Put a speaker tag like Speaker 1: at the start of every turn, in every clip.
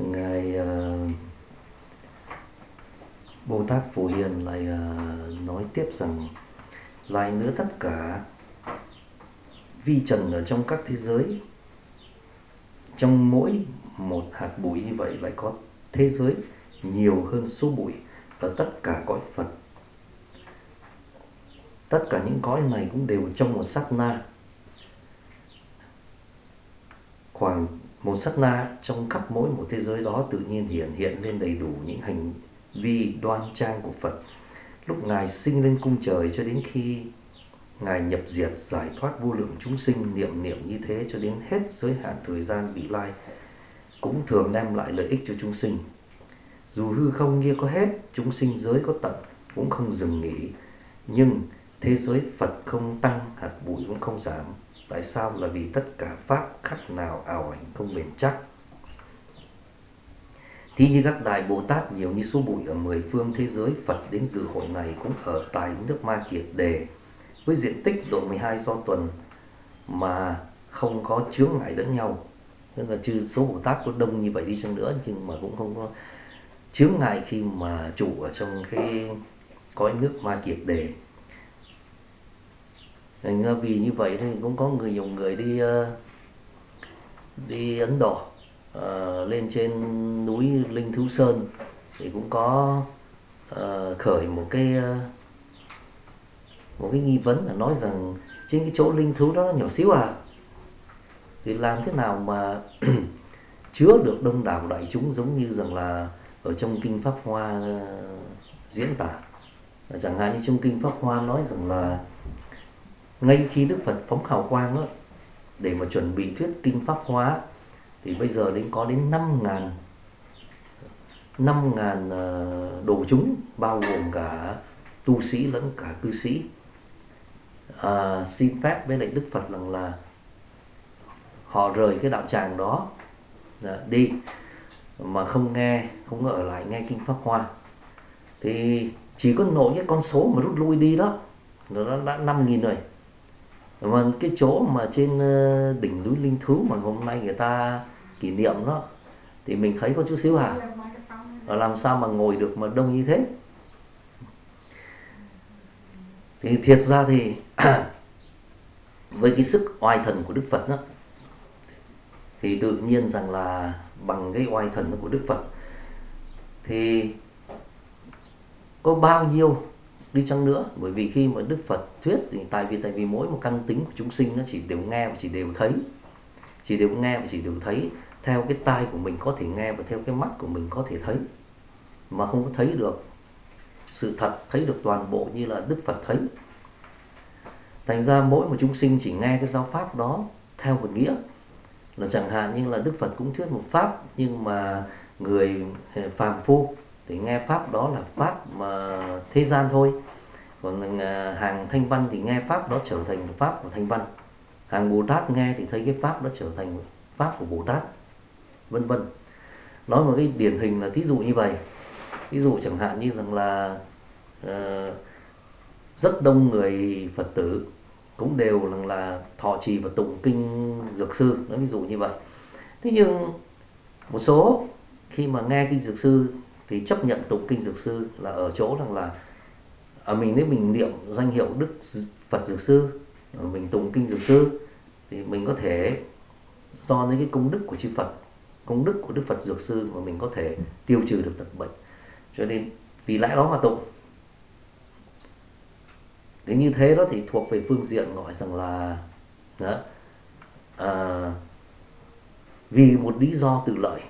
Speaker 1: Ngài Bồ Tát Phổ Hiền lại nói tiếp rằng lại nữa tất cả vi trần ở trong các thế giới, trong mỗi một hạt bụi như vậy lại có thế giới nhiều hơn số bụi ở tất cả cõi Phật. Tất cả những cõi này cũng đều trong một sát na. Khoảng một sát na trong khắp mỗi một thế giới đó tự nhiên hiện lên đầy đủ những hành vi đoan trang của Phật. Lúc Ngài sinh lên cung trời cho đến khi Ngài nhập diệt giải thoát vô lượng chúng sinh, niệm như thế cho đến hết giới hạn thời gian vị lai, cũng thường đem lại lợi ích cho chúng sinh. Dù hư không kia có hết, chúng sinh giới có tận, cũng không dừng nghỉ. Nhưng thế giới Phật không tăng, hạt bụi cũng không giảm. Tại sao? Là vì tất cả pháp khắc nào ảo ảnh không bền chắc. Thì như các đại Bồ Tát nhiều như số bụi ở 10 phương thế giới Phật đến dự hội này cũng ở tại nước Ma Kiệt Đề, với diện tích độ 12 do tuần mà không có chướng ngại lẫn nhau. Tức là trừ số Bồ Tát có đông như vậy đi chăng nữa, nhưng mà cũng không có chướng ngại khi mà trụ ở trong cái cõi nước Ma Kiệt Đề. Vì như vậy thì cũng có nhiều người đi Ấn Độ, lên trên núi Linh Thú Sơn thì cũng có khởi một cái nghi vấn là nói rằng trên cái chỗ linh thú đó nó nhỏ xíu thì làm thế nào mà chứa được đông đảo đại chúng, giống như rằng là ở trong kinh Pháp Hoa diễn tả. Chẳng hạn như trong kinh Pháp Hoa nói rằng là ngay khi Đức Phật phóng hào quang đó, để mà chuẩn bị thuyết kinh Pháp Hoa, thì bây giờ có đến 5.000 đồ chúng, bao gồm cả tu sĩ lẫn cả cư sĩ, xin phép với lại Đức Phật rằng là họ rời cái đạo tràng đó đi, mà không có ở lại nghe kinh Pháp Hoa. Thì chỉ có nội cái con số mà rút lui đi đó, nó đã 5.000 rồi. Mà cái chỗ mà trên đỉnh núi Linh Thú mà hôm nay người ta kỷ niệm đó, thì mình thấy có chút xíu làm sao mà ngồi được mà đông như thế. Thì thiệt ra thì với cái sức oai thần của Đức Phật đó, thì tự nhiên rằng là bằng cái oai thần của Đức Phật thì có bao nhiêu đi chăng nữa, bởi vì khi mà Đức Phật thuyết thì tại vì mỗi một căn tính của chúng sinh nó chỉ đều nghe và chỉ đều thấy, theo cái tai của mình có thể nghe và theo cái mắt của mình có thể thấy, mà không có thấy được sự thật, thấy được toàn bộ như là Đức Phật thấy. Thành ra mỗi một chúng sinh chỉ nghe cái giáo pháp đó theo một nghĩa, là chẳng hạn như là Đức Phật cũng thuyết một pháp, nhưng mà người phàm phu thì nghe pháp đó là pháp mà thế gian thôi. Còn hàng thanh văn thì nghe pháp đó trở thành pháp của thanh văn. Hàng Bồ Tát nghe thì thấy cái pháp đó trở thành pháp của Bồ Tát, vân vân. Nói một cái điển hình là thí dụ như vậy. Ví dụ chẳng hạn như rằng là rất đông người Phật tử cũng đều là thọ trì và tụng kinh Dược Sư, nói ví dụ như vậy. Thế nhưng một số khi mà nghe kinh Dược Sư thì chấp nhận tụng kinh Dược Sư là ở chỗ rằng là nếu mình niệm danh hiệu Đức Phật Dược Sư, mình tụng kinh Dược Sư, thì mình có thể do những cái công đức của chư Phật, công đức của Đức Phật Dược Sư mà mình có thể tiêu trừ được tật bệnh, cho nên vì lẽ đó mà tụng. Thế như thế đó thì thuộc về phương diện gọi rằng là vì một lý do tự lợi,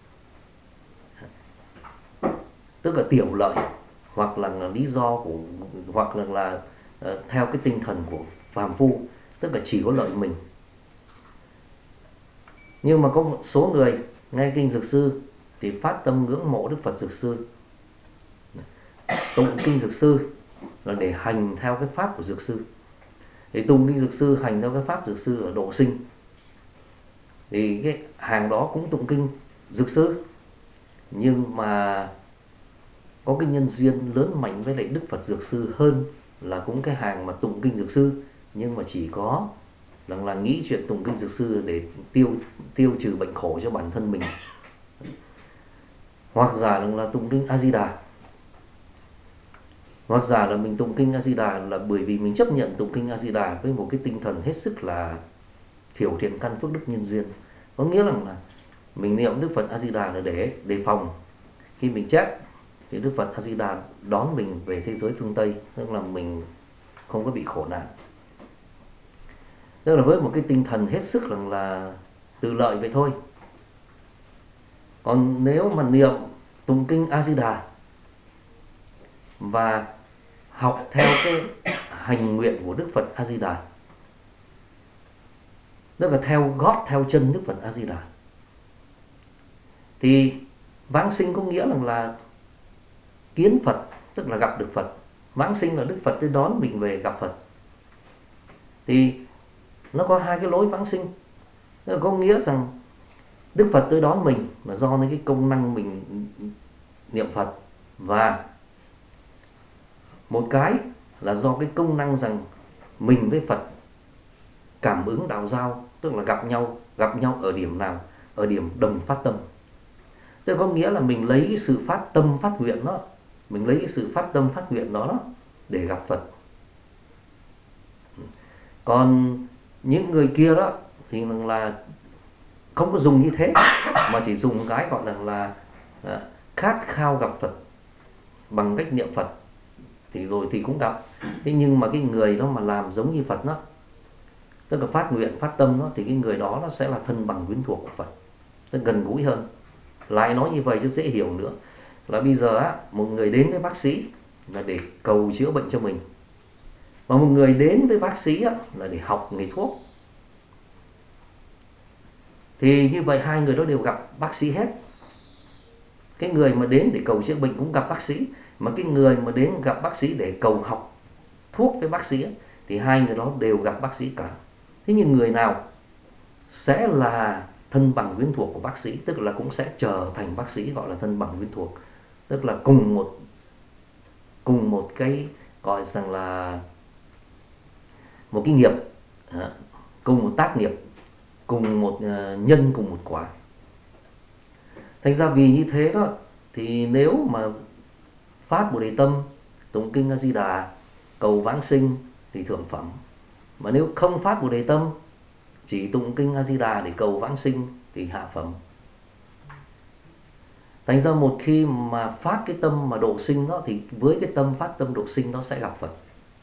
Speaker 1: tức là tiểu lợi, hoặc là lý do của, hoặc là theo cái tinh thần của phàm phu, tức là chỉ có lợi mình. Nhưng mà có một số người nghe kinh Dược Sư thì phát tâm ngưỡng mộ Đức Phật Dược Sư, tụng kinh Dược Sư là để hành theo cái pháp của Dược Sư. Thì tụng kinh Dược Sư, hành theo cái pháp Dược Sư ở độ sinh, thì cái hàng đó cũng tụng kinh Dược Sư, nhưng mà có cái nhân duyên lớn mạnh với lại Đức Phật Dược Sư hơn là cũng cái hàng mà tụng kinh Dược Sư, nhưng mà chỉ có là nghĩ chuyện tụng kinh Dược Sư để tiêu trừ bệnh khổ cho bản thân mình. hoặc giả là tụng kinh A Di Đà, hoặc giả là mình tụng kinh A Di Đà là bởi vì mình chấp nhận tụng kinh A Di Đà với một cái tinh thần hết sức là thiểu thiện căn phước đức nhân duyên. Có nghĩa là mình niệm Đức Phật A Di Đà là để đề phòng khi mình chết thì Đức Phật A Di Đà đón mình về thế giới phương Tây, tức là mình không có bị khổ nạn. Tức là với một cái tinh thần hết sức là từ lợi vậy thôi. Còn nếu mà niệm tụng kinh A Di Đà và học theo cái hành nguyện của Đức Phật A Di Đà, tức là theo gót theo chân Đức Phật A Di Đà, thì vãng sinh có nghĩa là kiến Phật, tức là gặp được Phật. Vãng sinh là Đức Phật tới đón mình về gặp Phật. Thì nó có hai cái lối vãng sinh. Tức là có nghĩa rằng Đức Phật tới đón mình là do cái công năng mình niệm Phật, và một cái là do cái công năng rằng mình với Phật cảm ứng đạo giao, tức là gặp nhau ở điểm nào? Ở điểm đồng phát tâm. Tức là có nghĩa là mình lấy cái sự phát tâm phát nguyện đó, mình lấy cái sự phát tâm phát nguyện đó để gặp Phật. Còn những người kia đó thì là không có dùng như thế, mà chỉ dùng cái gọi là khát khao gặp Phật bằng cách niệm Phật thì rồi thì cũng gặp. Thế nhưng mà cái người đó mà làm giống như Phật đó, tức là phát nguyện phát tâm đó, thì cái người đó nó sẽ là thân bằng quyến thuộc của Phật, nó gần gũi hơn. Lại nói như vậy cho dễ hiểu nữa, là bây giờ một người đến với bác sĩ là để cầu chữa bệnh cho mình, và một người đến với bác sĩ là để học nghề thuốc. Thì như vậy hai người đó đều gặp bác sĩ hết. Cái người mà đến để cầu chữa bệnh cũng gặp bác sĩ, mà cái người mà đến gặp bác sĩ để cầu học thuốc với bác sĩ thì hai người đó đều gặp bác sĩ cả. Thế nhưng người nào sẽ là thân bằng quyến thuộc của bác sĩ, tức là cũng sẽ trở thành bác sĩ, gọi là thân bằng quyến thuộc, tức là cùng một cái gọi rằng là một cái nghiệp, cùng một tác nghiệp, cùng một nhân, cùng một quả. Thành ra vì như thế đó, thì nếu mà phát Bồ Đề tâm, tụng kinh A Di Đà, cầu vãng sinh thì thượng phẩm. Mà nếu không phát Bồ Đề tâm, chỉ tụng kinh A Di Đà để cầu vãng sinh thì hạ phẩm. Thành ra một khi mà phát cái tâm mà độ sinh đó, thì với cái tâm phát tâm độ sinh nó sẽ gặp Phật.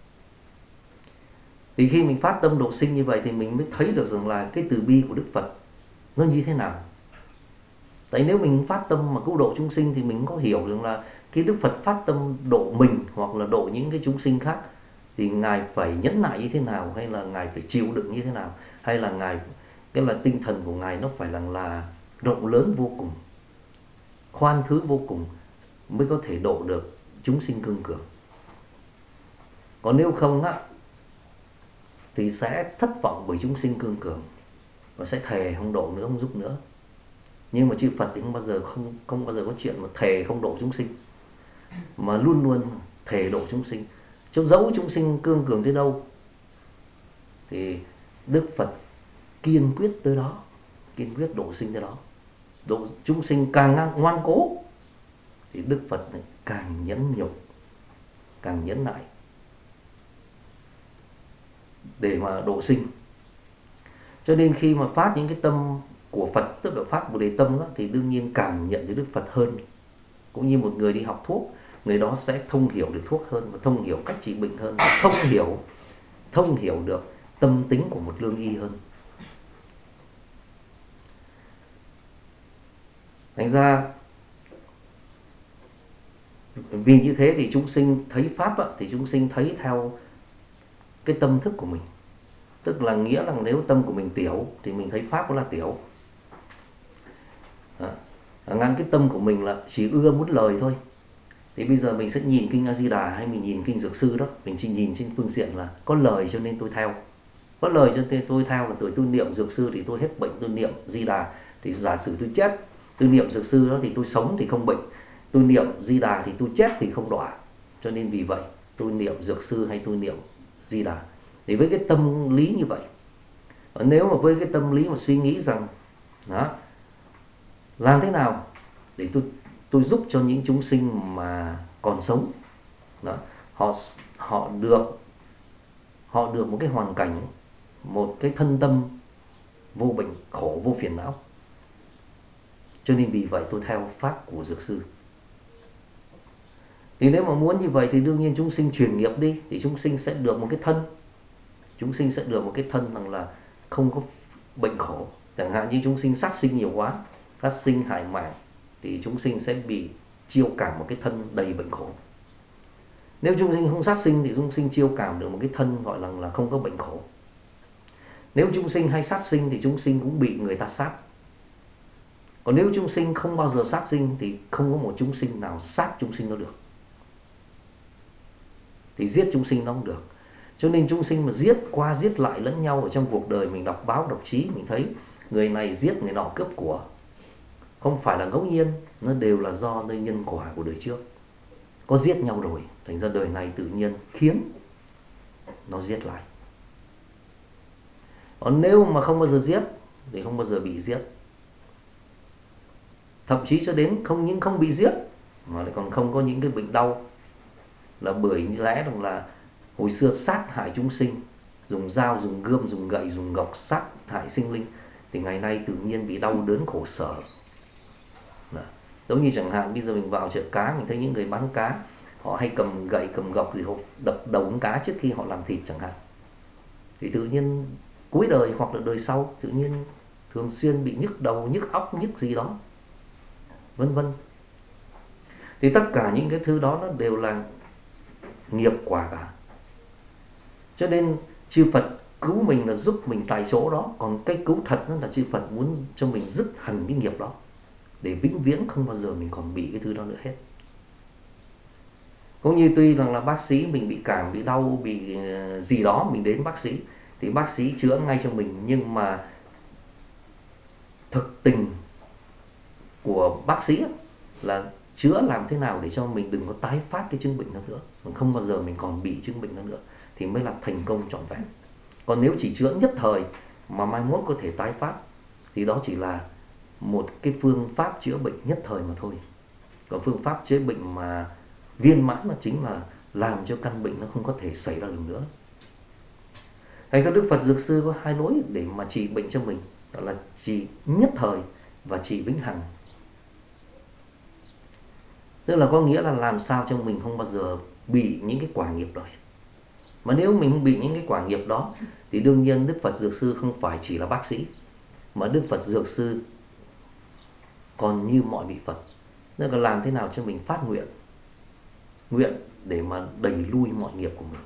Speaker 1: Thì khi mình phát tâm độ sinh như vậy thì mình mới thấy được rằng là cái từ bi của Đức Phật nó như thế nào. Tại nếu mình phát tâm mà cứu độ chúng sinh thì mình có hiểu rằng là khi Đức Phật phát tâm độ mình hoặc là độ những cái chúng sinh khác thì Ngài phải nhẫn nại như thế nào, hay là Ngài phải chịu đựng như thế nào, hay là Ngài, cái là tinh thần của Ngài nó phải là rộng lớn vô cùng, khoan thứ vô cùng mới có thể độ được chúng sinh cương cường. Còn nếu không thì sẽ thất vọng bởi chúng sinh cương cường và sẽ thề không độ nữa, không giúp nữa. Nhưng mà chư Phật thì không bao giờ có chuyện mà thề không độ chúng sinh, mà luôn luôn thề độ chúng sinh. Cho dẫu chúng sinh cương cường tới đâu thì Đức Phật kiên quyết tới đó, kiên quyết độ sinh tới đó. Độ chúng sinh càng ngoan cố thì Đức Phật càng nhẫn nhục, càng nhẫn nại để mà độ sinh. Cho nên khi mà phát những cái tâm của Phật, tức là phát Bồ Đề tâm đó, thì đương nhiên cảm nhận từ Đức Phật hơn. Cũng như một người đi học thuốc, người đó sẽ thông hiểu được thuốc hơn, và thông hiểu cách trị bệnh hơn, và thông hiểu được tâm tính của một lương y hơn. Thành ra vì như thế thì chúng sinh thấy pháp thì chúng sinh thấy theo cái tâm thức của mình. Tức là nghĩa là nếu tâm của mình tiểu thì mình thấy pháp cũng là tiểu. Ngăn cái tâm của mình là chỉ ưa muốn lời thôi. Thì bây giờ mình sẽ nhìn kinh A Di Đà hay mình nhìn kinh Dược Sư đó, mình chỉ nhìn trên phương diện là có lời cho nên tôi theo. Có lời cho nên tôi theo, là tôi niệm Dược Sư thì tôi hết bệnh, tôi niệm Di Đà thì giả sử tôi chết, tôi niệm Dược Sư đó thì tôi sống thì không bệnh, tôi niệm Di Đà thì tôi chết thì không đọa. Cho nên vì vậy tôi niệm Dược Sư hay tôi niệm Di Đà. Thì với cái tâm lý như vậy, nếu mà với cái tâm lý mà suy nghĩ rằng đó, làm thế nào để tôi tôi giúp cho những chúng sinh mà còn sống đó, họ được một cái hoàn cảnh, một cái thân tâm vô bệnh khổ, vô phiền não. Cho nên vì vậy tôi theo pháp của Dược Sư. Thì nếu mà muốn như vậy thì đương nhiên chúng sinh chuyển nghiệp đi, thì chúng sinh sẽ được một cái thân, chúng sinh sẽ được một cái thân rằng là không có bệnh khổ. Chẳng hạn như chúng sinh sát sinh nhiều quá, sát sinh hại mạng, thì chúng sinh sẽ bị chiêu cảm một cái thân đầy bệnh khổ. Nếu chúng sinh không sát sinh thì chúng sinh chiêu cảm được một cái thân gọi là không có bệnh khổ. Nếu chúng sinh hay sát sinh thì chúng sinh cũng bị người ta sát. Còn nếu chúng sinh không bao giờ sát sinh thì không có một chúng sinh nào sát chúng sinh nó được, thì giết chúng sinh nó không được. Cho nên chúng sinh mà giết qua giết lại lẫn nhau ở trong cuộc đời, mình đọc báo đọc chí mình thấy người này giết người nọ cướp của, không phải là ngẫu nhiên, nó đều là do nơi nhân quả của đời trước có giết nhau rồi, thành ra đời này tự nhiên khiến nó giết lại. Còn nếu mà không bao giờ giết thì không bao giờ bị giết, thậm chí cho đến không những không bị giết mà lại còn không có những cái bệnh đau, là bởi lẽ rằng là hồi xưa sát hại chúng sinh, dùng dao, dùng gươm, dùng gậy, dùng gộc sát hại sinh linh, thì ngày nay tự nhiên bị đau đớn khổ sở. Giống như chẳng hạn bây giờ mình vào chợ cá, mình thấy những người bán cá, họ hay cầm gậy, cầm gộc gì, họ đập đầu con cá trước khi họ làm thịt chẳng hạn, thì tự nhiên cuối đời hoặc là đời sau tự nhiên thường xuyên bị nhức đầu, nhức óc, nhức gì đó, vân vân. Thì tất cả những cái thứ đó nó đều là nghiệp quả cả. Cho nên chư Phật cứu mình là giúp mình tại chỗ đó, còn cái cứu thật là chư Phật muốn cho mình dứt hẳn cái nghiệp đó, để vĩnh viễn không bao giờ mình còn bị cái thứ đó nữa hết. Cũng như tuy rằng là bác sĩ mình bị cảm, bị đau, bị gì đó, mình đến bác sĩ thì bác sĩ chữa ngay cho mình, nhưng mà thực tình của bác sĩ là chữa làm thế nào để cho mình đừng có tái phát cái chứng bệnh đó nữa, mình không bao giờ mình còn bị chứng bệnh đó nữa, thì mới là thành công trọn vẹn. Còn nếu chỉ chữa nhất thời mà mai mốt có thể tái phát thì đó chỉ là một cái phương pháp chữa bệnh nhất thời mà thôi. Còn phương pháp chữa bệnh mà viên mãn là chính là làm cho căn bệnh nó không có thể xảy ra được nữa. Thành ra Đức Phật Dược Sư có hai lối để mà trị bệnh cho mình, đó là trị nhất thời và trị vĩnh hằng. Tức là có nghĩa là làm sao cho mình không bao giờ bị những cái quả nghiệp đó. Mà nếu mình không bị những cái quả nghiệp đó thì đương nhiên Đức Phật Dược Sư không phải chỉ là bác sĩ, mà Đức Phật Dược Sư còn như mọi vị Phật, nên là làm thế nào cho mình phát nguyện để mà đẩy lui mọi nghiệp của mình.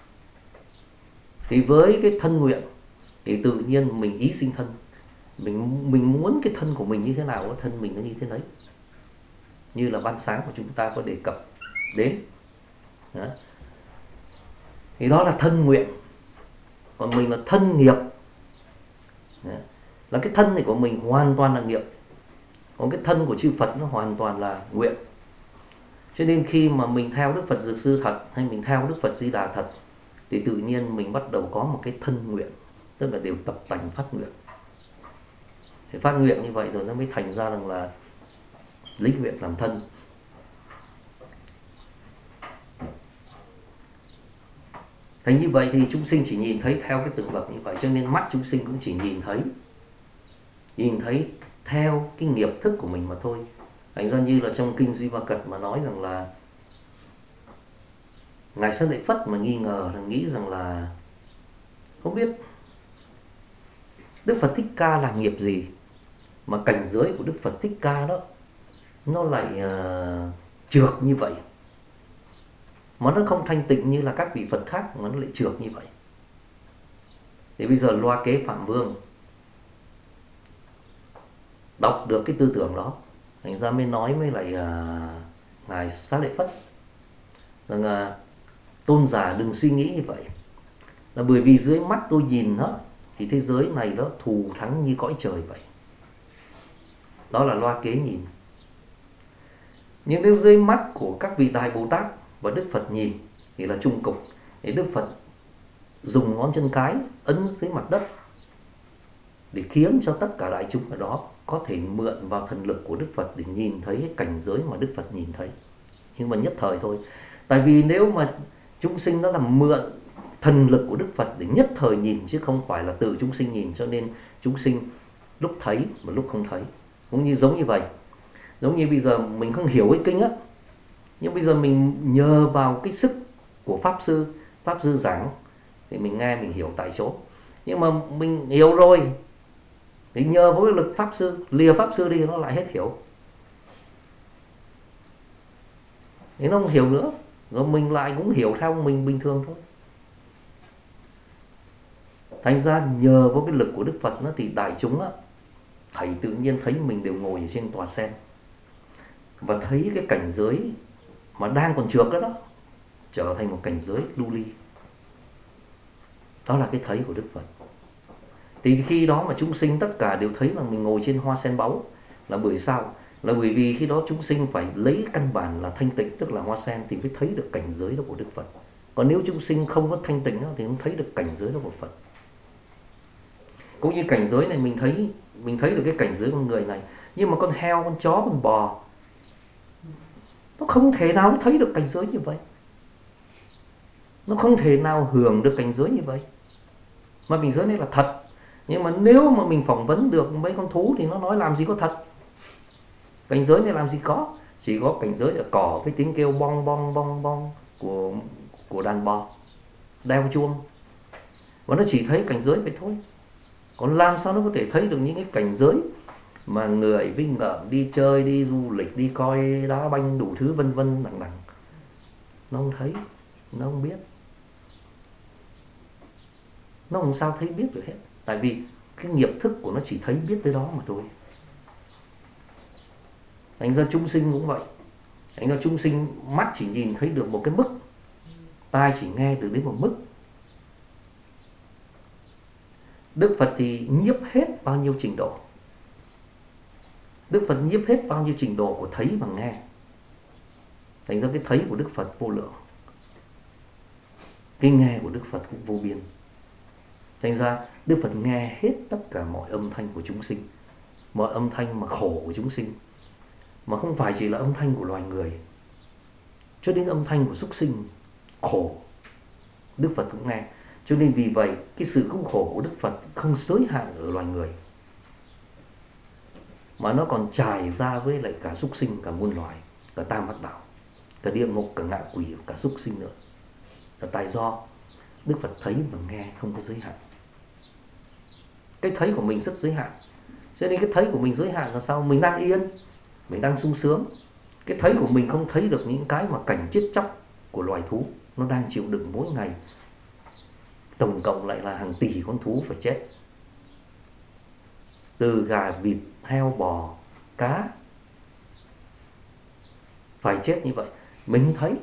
Speaker 1: Thì với cái thân nguyện thì tự nhiên mình ý sinh thân, mình muốn cái thân của mình như thế nào, thân mình nó như thế đấy, như là ban sáng của chúng ta có đề cập đến đó. Thì đó là thân nguyện. Còn mình là thân nghiệp đó. Là cái thân này của mình hoàn toàn là nghiệp, còn cái thân của chư Phật nó hoàn toàn là nguyện. Cho nên khi mà mình theo Đức Phật Dược Sư thật, hay mình theo Đức Phật Di Đà thật, thì tự nhiên mình bắt đầu có một cái thân nguyện, tức là đều tập tành phát nguyện. Thì phát nguyện như vậy rồi nó mới thành ra rằng là lấy nguyện làm thân. Thành như vậy thì chúng sinh chỉ nhìn thấy theo cái từng bậc như vậy, cho nên mắt chúng sinh cũng chỉ nhìn thấy theo cái nghiệp thức của mình mà thôi. Thành ra như là trong kinh Duy Ma Cật mà nói rằng là Ngài Xá Lợi Phất mà nghi ngờ, nghĩ rằng là không biết Đức Phật Thích Ca làm nghiệp gì mà cảnh giới của Đức Phật Thích Ca đó nó lại trược như vậy, mà nó không thanh tịnh như là các vị Phật khác, mà nó lại trược như vậy. Thì bây giờ Loa Kế Phạm Vương đọc được cái tư tưởng đó, thành ra mới nói với lại Ngài Xá Lợi Phất rằng tôn giả đừng suy nghĩ như vậy, là bởi vì dưới mắt tôi nhìn đó thì thế giới này đó thù thắng như cõi trời vậy. Đó là Loa Kế nhìn. Nhưng nếu dưới mắt của các vị Đại Bồ Tát và Đức Phật nhìn thì là chung cục. Thì Đức Phật dùng ngón chân cái ấn dưới mặt đất, để khiến cho tất cả đại chúng ở đó có thể mượn vào thần lực của Đức Phật để nhìn thấy cái cảnh giới mà Đức Phật nhìn thấy. Nhưng mà nhất thời thôi. Tại vì nếu mà chúng sinh đó là mượn thần lực của Đức Phật để nhất thời nhìn, chứ không phải là tự chúng sinh nhìn, cho nên chúng sinh lúc thấy mà lúc không thấy. Cũng giống như vậy. Giống như bây giờ mình không hiểu cái kinh á, nhưng bây giờ mình nhờ vào cái sức của Pháp Sư giảng thì mình nghe mình hiểu tại chỗ. Nhưng mà mình hiểu rồi thì nhờ với lực Pháp Sư, lìa Pháp Sư đi nó lại hết hiểu. Thì nó không hiểu nữa, rồi mình lại cũng hiểu theo mình bình thường thôi. Thành ra nhờ vào cái lực của Đức Phật nó thì đại chúng á, thầy tự nhiên thấy mình đều ngồi ở trên tòa sen và thấy cái cảnh giới mà đang còn trượt đó trở thành một cảnh giới lưu ly. Đó là cái thấy của Đức Phật. Thì khi đó mà chúng sinh tất cả đều thấy rằng mình ngồi trên hoa sen báu là bởi sao? Là bởi vì khi đó chúng sinh phải lấy căn bản là thanh tịnh, tức là hoa sen, thì mới thấy được cảnh giới đó của Đức Phật. Còn nếu chúng sinh không có thanh tịnh thì không thấy được cảnh giới đó của Phật. Cũng như cảnh giới này mình thấy được cái cảnh giới con người này, nhưng mà con heo, con chó, con bò nó không thể nào nó thấy được cảnh giới như vậy. Nó không thể nào hưởng được cảnh giới như vậy. Mà cảnh giới này là thật. Nhưng mà nếu mà mình phỏng vấn được mấy con thú thì nó nói làm gì có thật. Cảnh giới này làm gì có. Chỉ có cảnh giới ở cỏ với tiếng kêu bong bong bong bong của đàn bò đeo chuông. Và nó chỉ thấy cảnh giới vậy thôi. Còn làm sao nó có thể thấy được những cái cảnh giới mà người với ngợm đi chơi, đi du lịch, đi coi đá banh đủ thứ vân vân đằng đằng. Nó không thấy, nó không biết. Nó không sao thấy biết được hết. Tại vì cái nghiệp thức của nó chỉ thấy biết tới đó mà thôi. Thành ra chúng sinh cũng vậy. Thành ra chúng sinh mắt chỉ nhìn thấy được một cái mức, tai chỉ nghe được đến một mức. Đức Phật thì nhiếp hết bao nhiêu trình độ. Đức Phật nhiếp hết bao nhiêu trình độ của thấy và nghe. Thành ra cái thấy của Đức Phật vô lượng, cái nghe của Đức Phật cũng vô biên. Thành ra Đức Phật nghe hết tất cả mọi âm thanh của chúng sinh, mọi âm thanh mà khổ của chúng sinh, mà không phải chỉ là âm thanh của loài người, cho đến âm thanh của súc sinh khổ Đức Phật cũng nghe. Cho nên vì vậy cái sự cứu khổ của Đức Phật không giới hạn ở loài người, mà nó còn trải ra với lại cả súc sinh, cả muôn loài, cả tam ác đạo, cả địa ngục, cả ngạ quỷ, cả súc sinh nữa. Là tại do Đức Phật thấy và nghe không có giới hạn. Cái thấy của mình rất giới hạn. Cho nên cái thấy của mình giới hạn là sao? Mình đang yên, mình đang sung sướng. Cái thấy của mình không thấy được những cái mà cảnh chết chóc của loài thú nó đang chịu đựng mỗi ngày. Tổng cộng lại là hàng tỷ con thú phải chết. Từ gà, vịt, heo, bò, cá phải chết như vậy. Mình không thấy.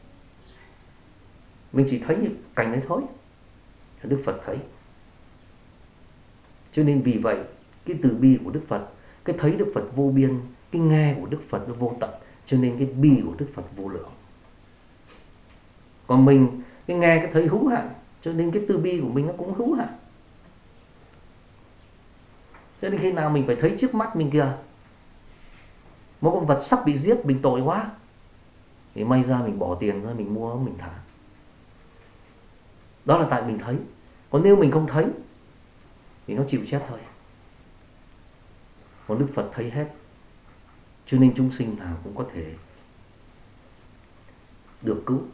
Speaker 1: Mình chỉ thấy những cảnh đấy thôi. Đức Phật thấy. Cho nên vì vậy cái từ bi của Đức Phật, cái thấy Đức Phật vô biên, cái nghe của Đức Phật nó vô tận. Cho nên cái bi của Đức Phật vô lượng. Còn mình cái nghe cái thấy hữu hạn, cho nên cái từ bi của mình nó cũng hữu hạn. Cho nên khi nào mình phải thấy trước mắt mình kìa, một con vật sắp bị giết, mình tội quá, thì may ra mình bỏ tiền ra mình mua, mình thả. Đó là tại mình thấy. Còn nếu mình không thấy thì nó chịu chết thôi. Còn Đức Phật thấy hết. Cho nên chúng sinh nào cũng có thể được cứu.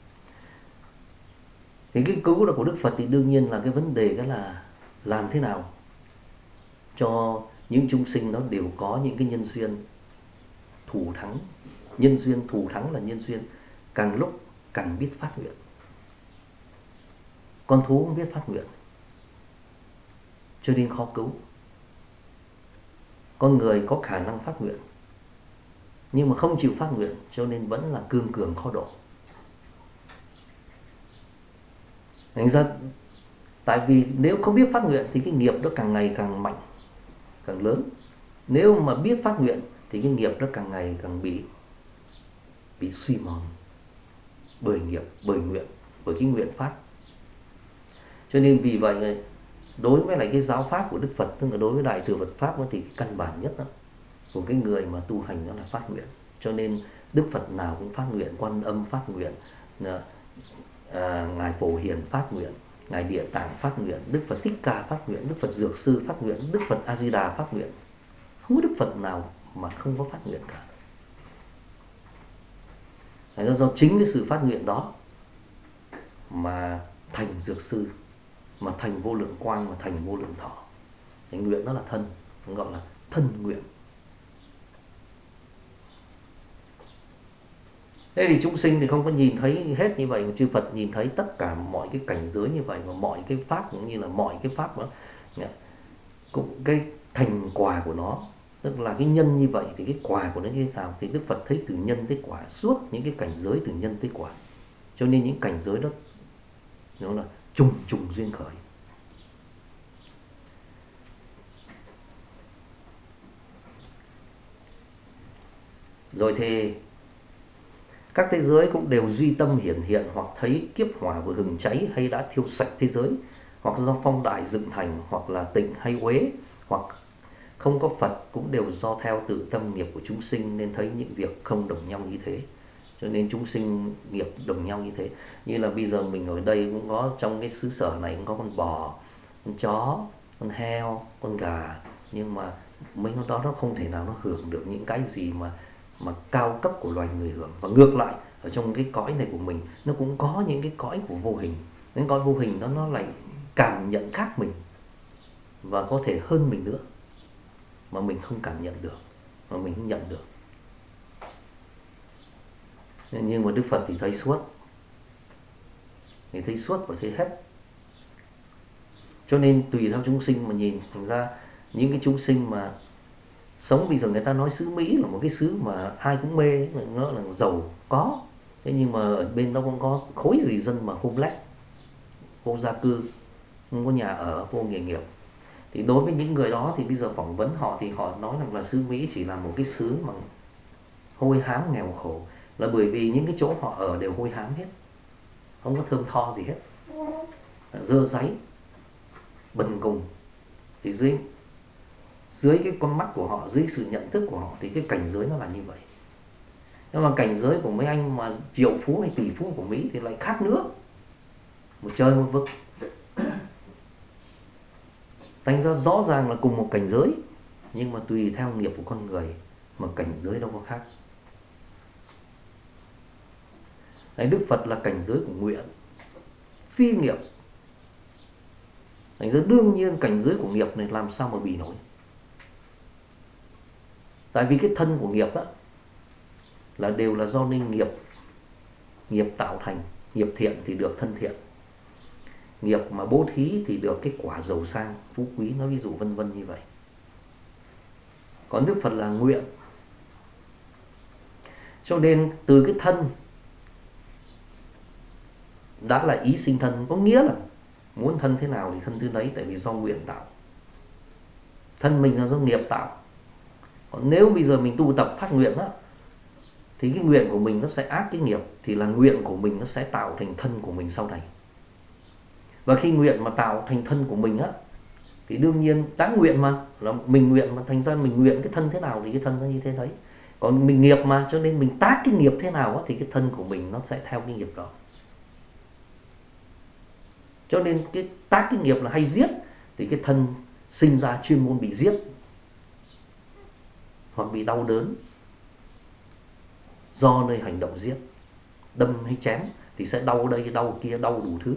Speaker 1: Thì cái cứu là của Đức Phật thì đương nhiên là cái vấn đề đó là làm thế nào cho những chúng sinh nó đều có những cái nhân duyên thù thắng. Nhân duyên thù thắng là nhân duyên càng lúc càng biết phát nguyện. Con thú không biết phát nguyện, cho nên khó cứu. Con người có khả năng phát nguyện, nhưng mà không chịu phát nguyện, cho nên vẫn là cương cường khó độ. Thành ra tại vì nếu không biết phát nguyện thì cái nghiệp nó càng ngày càng mạnh, càng lớn. Nếu mà biết phát nguyện thì cái nghiệp nó càng ngày càng bị suy mòn bởi nghiệp, bởi nguyện, bởi cái nguyện phát. Cho nên vì vậy đối với lại cái giáo pháp của Đức Phật, tức là đối với Đại thừa Phật pháp thì cái căn bản nhất đó, của cái người mà tu hành đó là phát nguyện. Cho nên Đức Phật nào cũng phát nguyện, Quan Âm phát nguyện, Ngài Phổ Hiền phát nguyện, Ngài Địa Tạng phát nguyện, Đức Phật Thích Ca phát nguyện, Đức Phật Dược Sư phát nguyện, Đức Phật A Di Đà phát nguyện. Không có Đức Phật nào mà không có phát nguyện cả. Nên do chính cái sự phát nguyện đó mà thành Dược Sư, mà thành Vô Lượng Quang, mà thành Vô Lượng Thọ. Cái nguyện đó là thân, gọi là thân nguyện. Thế thì chúng sinh thì không có nhìn thấy hết như vậy, mà chư Phật nhìn thấy tất cả mọi cái cảnh giới như vậy, và mọi cái pháp cũng như là mọi cái pháp đó, cũng cái thành quả của nó, tức là cái nhân như vậy thì cái quả của nó như thế nào, thì Đức Phật thấy từ nhân tới quả, suốt những cái cảnh giới từ nhân tới quả. Cho nên những cảnh giới đó nó là trùng trùng duyên khởi. Rồi thì các thế giới cũng đều duy tâm hiển hiện, hoặc thấy kiếp hỏa vừa hừng cháy hay đã thiêu sạch thế giới, hoặc do phong đại dựng thành, hoặc là tịnh hay uế, hoặc không có Phật, cũng đều do theo tự tâm nghiệp của chúng sinh nên thấy những việc không đồng nhau như thế. Cho nên chúng sinh nghiệp đồng nhau như thế. Như là bây giờ mình ở đây cũng có, trong cái xứ sở này cũng có con bò, con chó, con heo, con gà, nhưng mà mấy con đó nó không thể nào nó hưởng được những cái gì mà cao cấp của loài người hưởng. Và ngược lại, ở trong cái cõi này của mình nó cũng có những cái cõi của vô hình. Những cõi vô hình đó nó lại cảm nhận khác mình, và có thể hơn mình nữa, mà mình không cảm nhận được, mà mình không nhận được. Nhưng mà Đức Phật thì thấy suốt, thì thấy suốt và thấy hết. Cho nên tùy theo chúng sinh mà nhìn. Thành ra những cái chúng sinh mà sống bây giờ, người ta nói xứ Mỹ là một cái xứ mà ai cũng mê, nó là giàu có. Thế nhưng mà ở bên đó cũng có khối gì dân mà homeless, vô gia cư, không có nhà ở, vô nghề nghiệp. Thì đối với những người đó thì bây giờ phỏng vấn họ thì họ nói rằng là xứ Mỹ chỉ là một cái xứ mà hôi hám nghèo khổ, là bởi vì những cái chỗ họ ở đều hôi hám hết, không có thơm tho gì hết, dơ dáy, bần cùng. Thì dưới cái con mắt của họ, dưới sự nhận thức của họ thì cái cảnh giới nó là như vậy. Nhưng mà cảnh giới của mấy anh mà triệu phú hay tỷ phú của Mỹ thì lại khác nữa, một trời một vực. Thành ra rõ ràng là cùng một cảnh giới, nhưng mà tùy theo nghiệp của con người mà cảnh giới đâu có khác. Đấy, Đức Phật là cảnh giới của nguyện, phi nghiệp. Thành ra đương nhiên cảnh giới của nghiệp này làm sao mà bì nổi. Tại vì cái thân của nghiệp á là đều là do nên nghiệp tạo thành. Nghiệp thiện thì được thân thiện, nghiệp mà bố thí thì được cái quả giàu sang phú quý, nó ví dụ vân vân như vậy. Còn Đức Phật là nguyện. Cho nên từ cái thân đã là ý sinh thân, có nghĩa là muốn thân thế nào thì thân thứ nấy, tại vì do nguyện tạo. Thân mình là do nghiệp tạo. Còn nếu bây giờ mình tu tập phát nguyện á, thì cái nguyện của mình nó sẽ áp cái nghiệp, thì là nguyện của mình nó sẽ tạo thành thân của mình sau này. Và khi nguyện mà tạo thành thân của mình á, thì đương nhiên đã nguyện mà, là mình nguyện mà, thành ra mình nguyện cái thân thế nào thì cái thân nó như thế đấy. Còn mình nghiệp mà, cho nên mình tác cái nghiệp thế nào á, thì cái thân của mình nó sẽ theo cái nghiệp đó. Cho nên cái tác cái nghiệp là hay giết, thì cái thân sinh ra chuyên môn bị giết, hoặc bị đau đớn do nơi hành động giết, đâm hay chém thì sẽ đau đây đau kia, đau đủ thứ.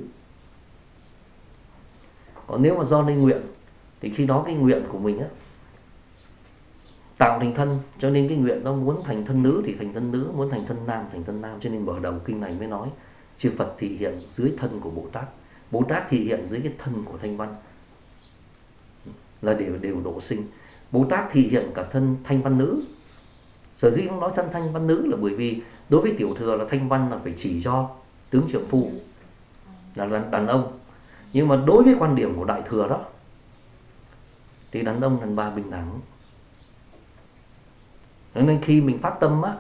Speaker 1: Còn nếu mà do nơi nguyện thì khi đó cái nguyện của mình á tạo thành thân, cho nên cái nguyện đó muốn thành thân nữ thì thành thân nữ, muốn thành thân nam thành thân nam. Cho nên mở đầu kinh này mới nói chư Phật thị hiện dưới thân của Bồ Tát, Bồ Tát thị hiện dưới cái thân của Thanh Văn, là đều độ sinh. Bồ Tát thị hiện cả thân Thanh Văn nữ. Sở dĩ không nói thân Thanh Văn nữ là bởi vì đối với tiểu thừa là Thanh Văn là phải chỉ cho tướng trượng phu, là đàn ông. Nhưng mà đối với quan điểm của Đại thừa đó thì đàn ông đàn bà bình đẳng. Nên khi mình phát tâm á,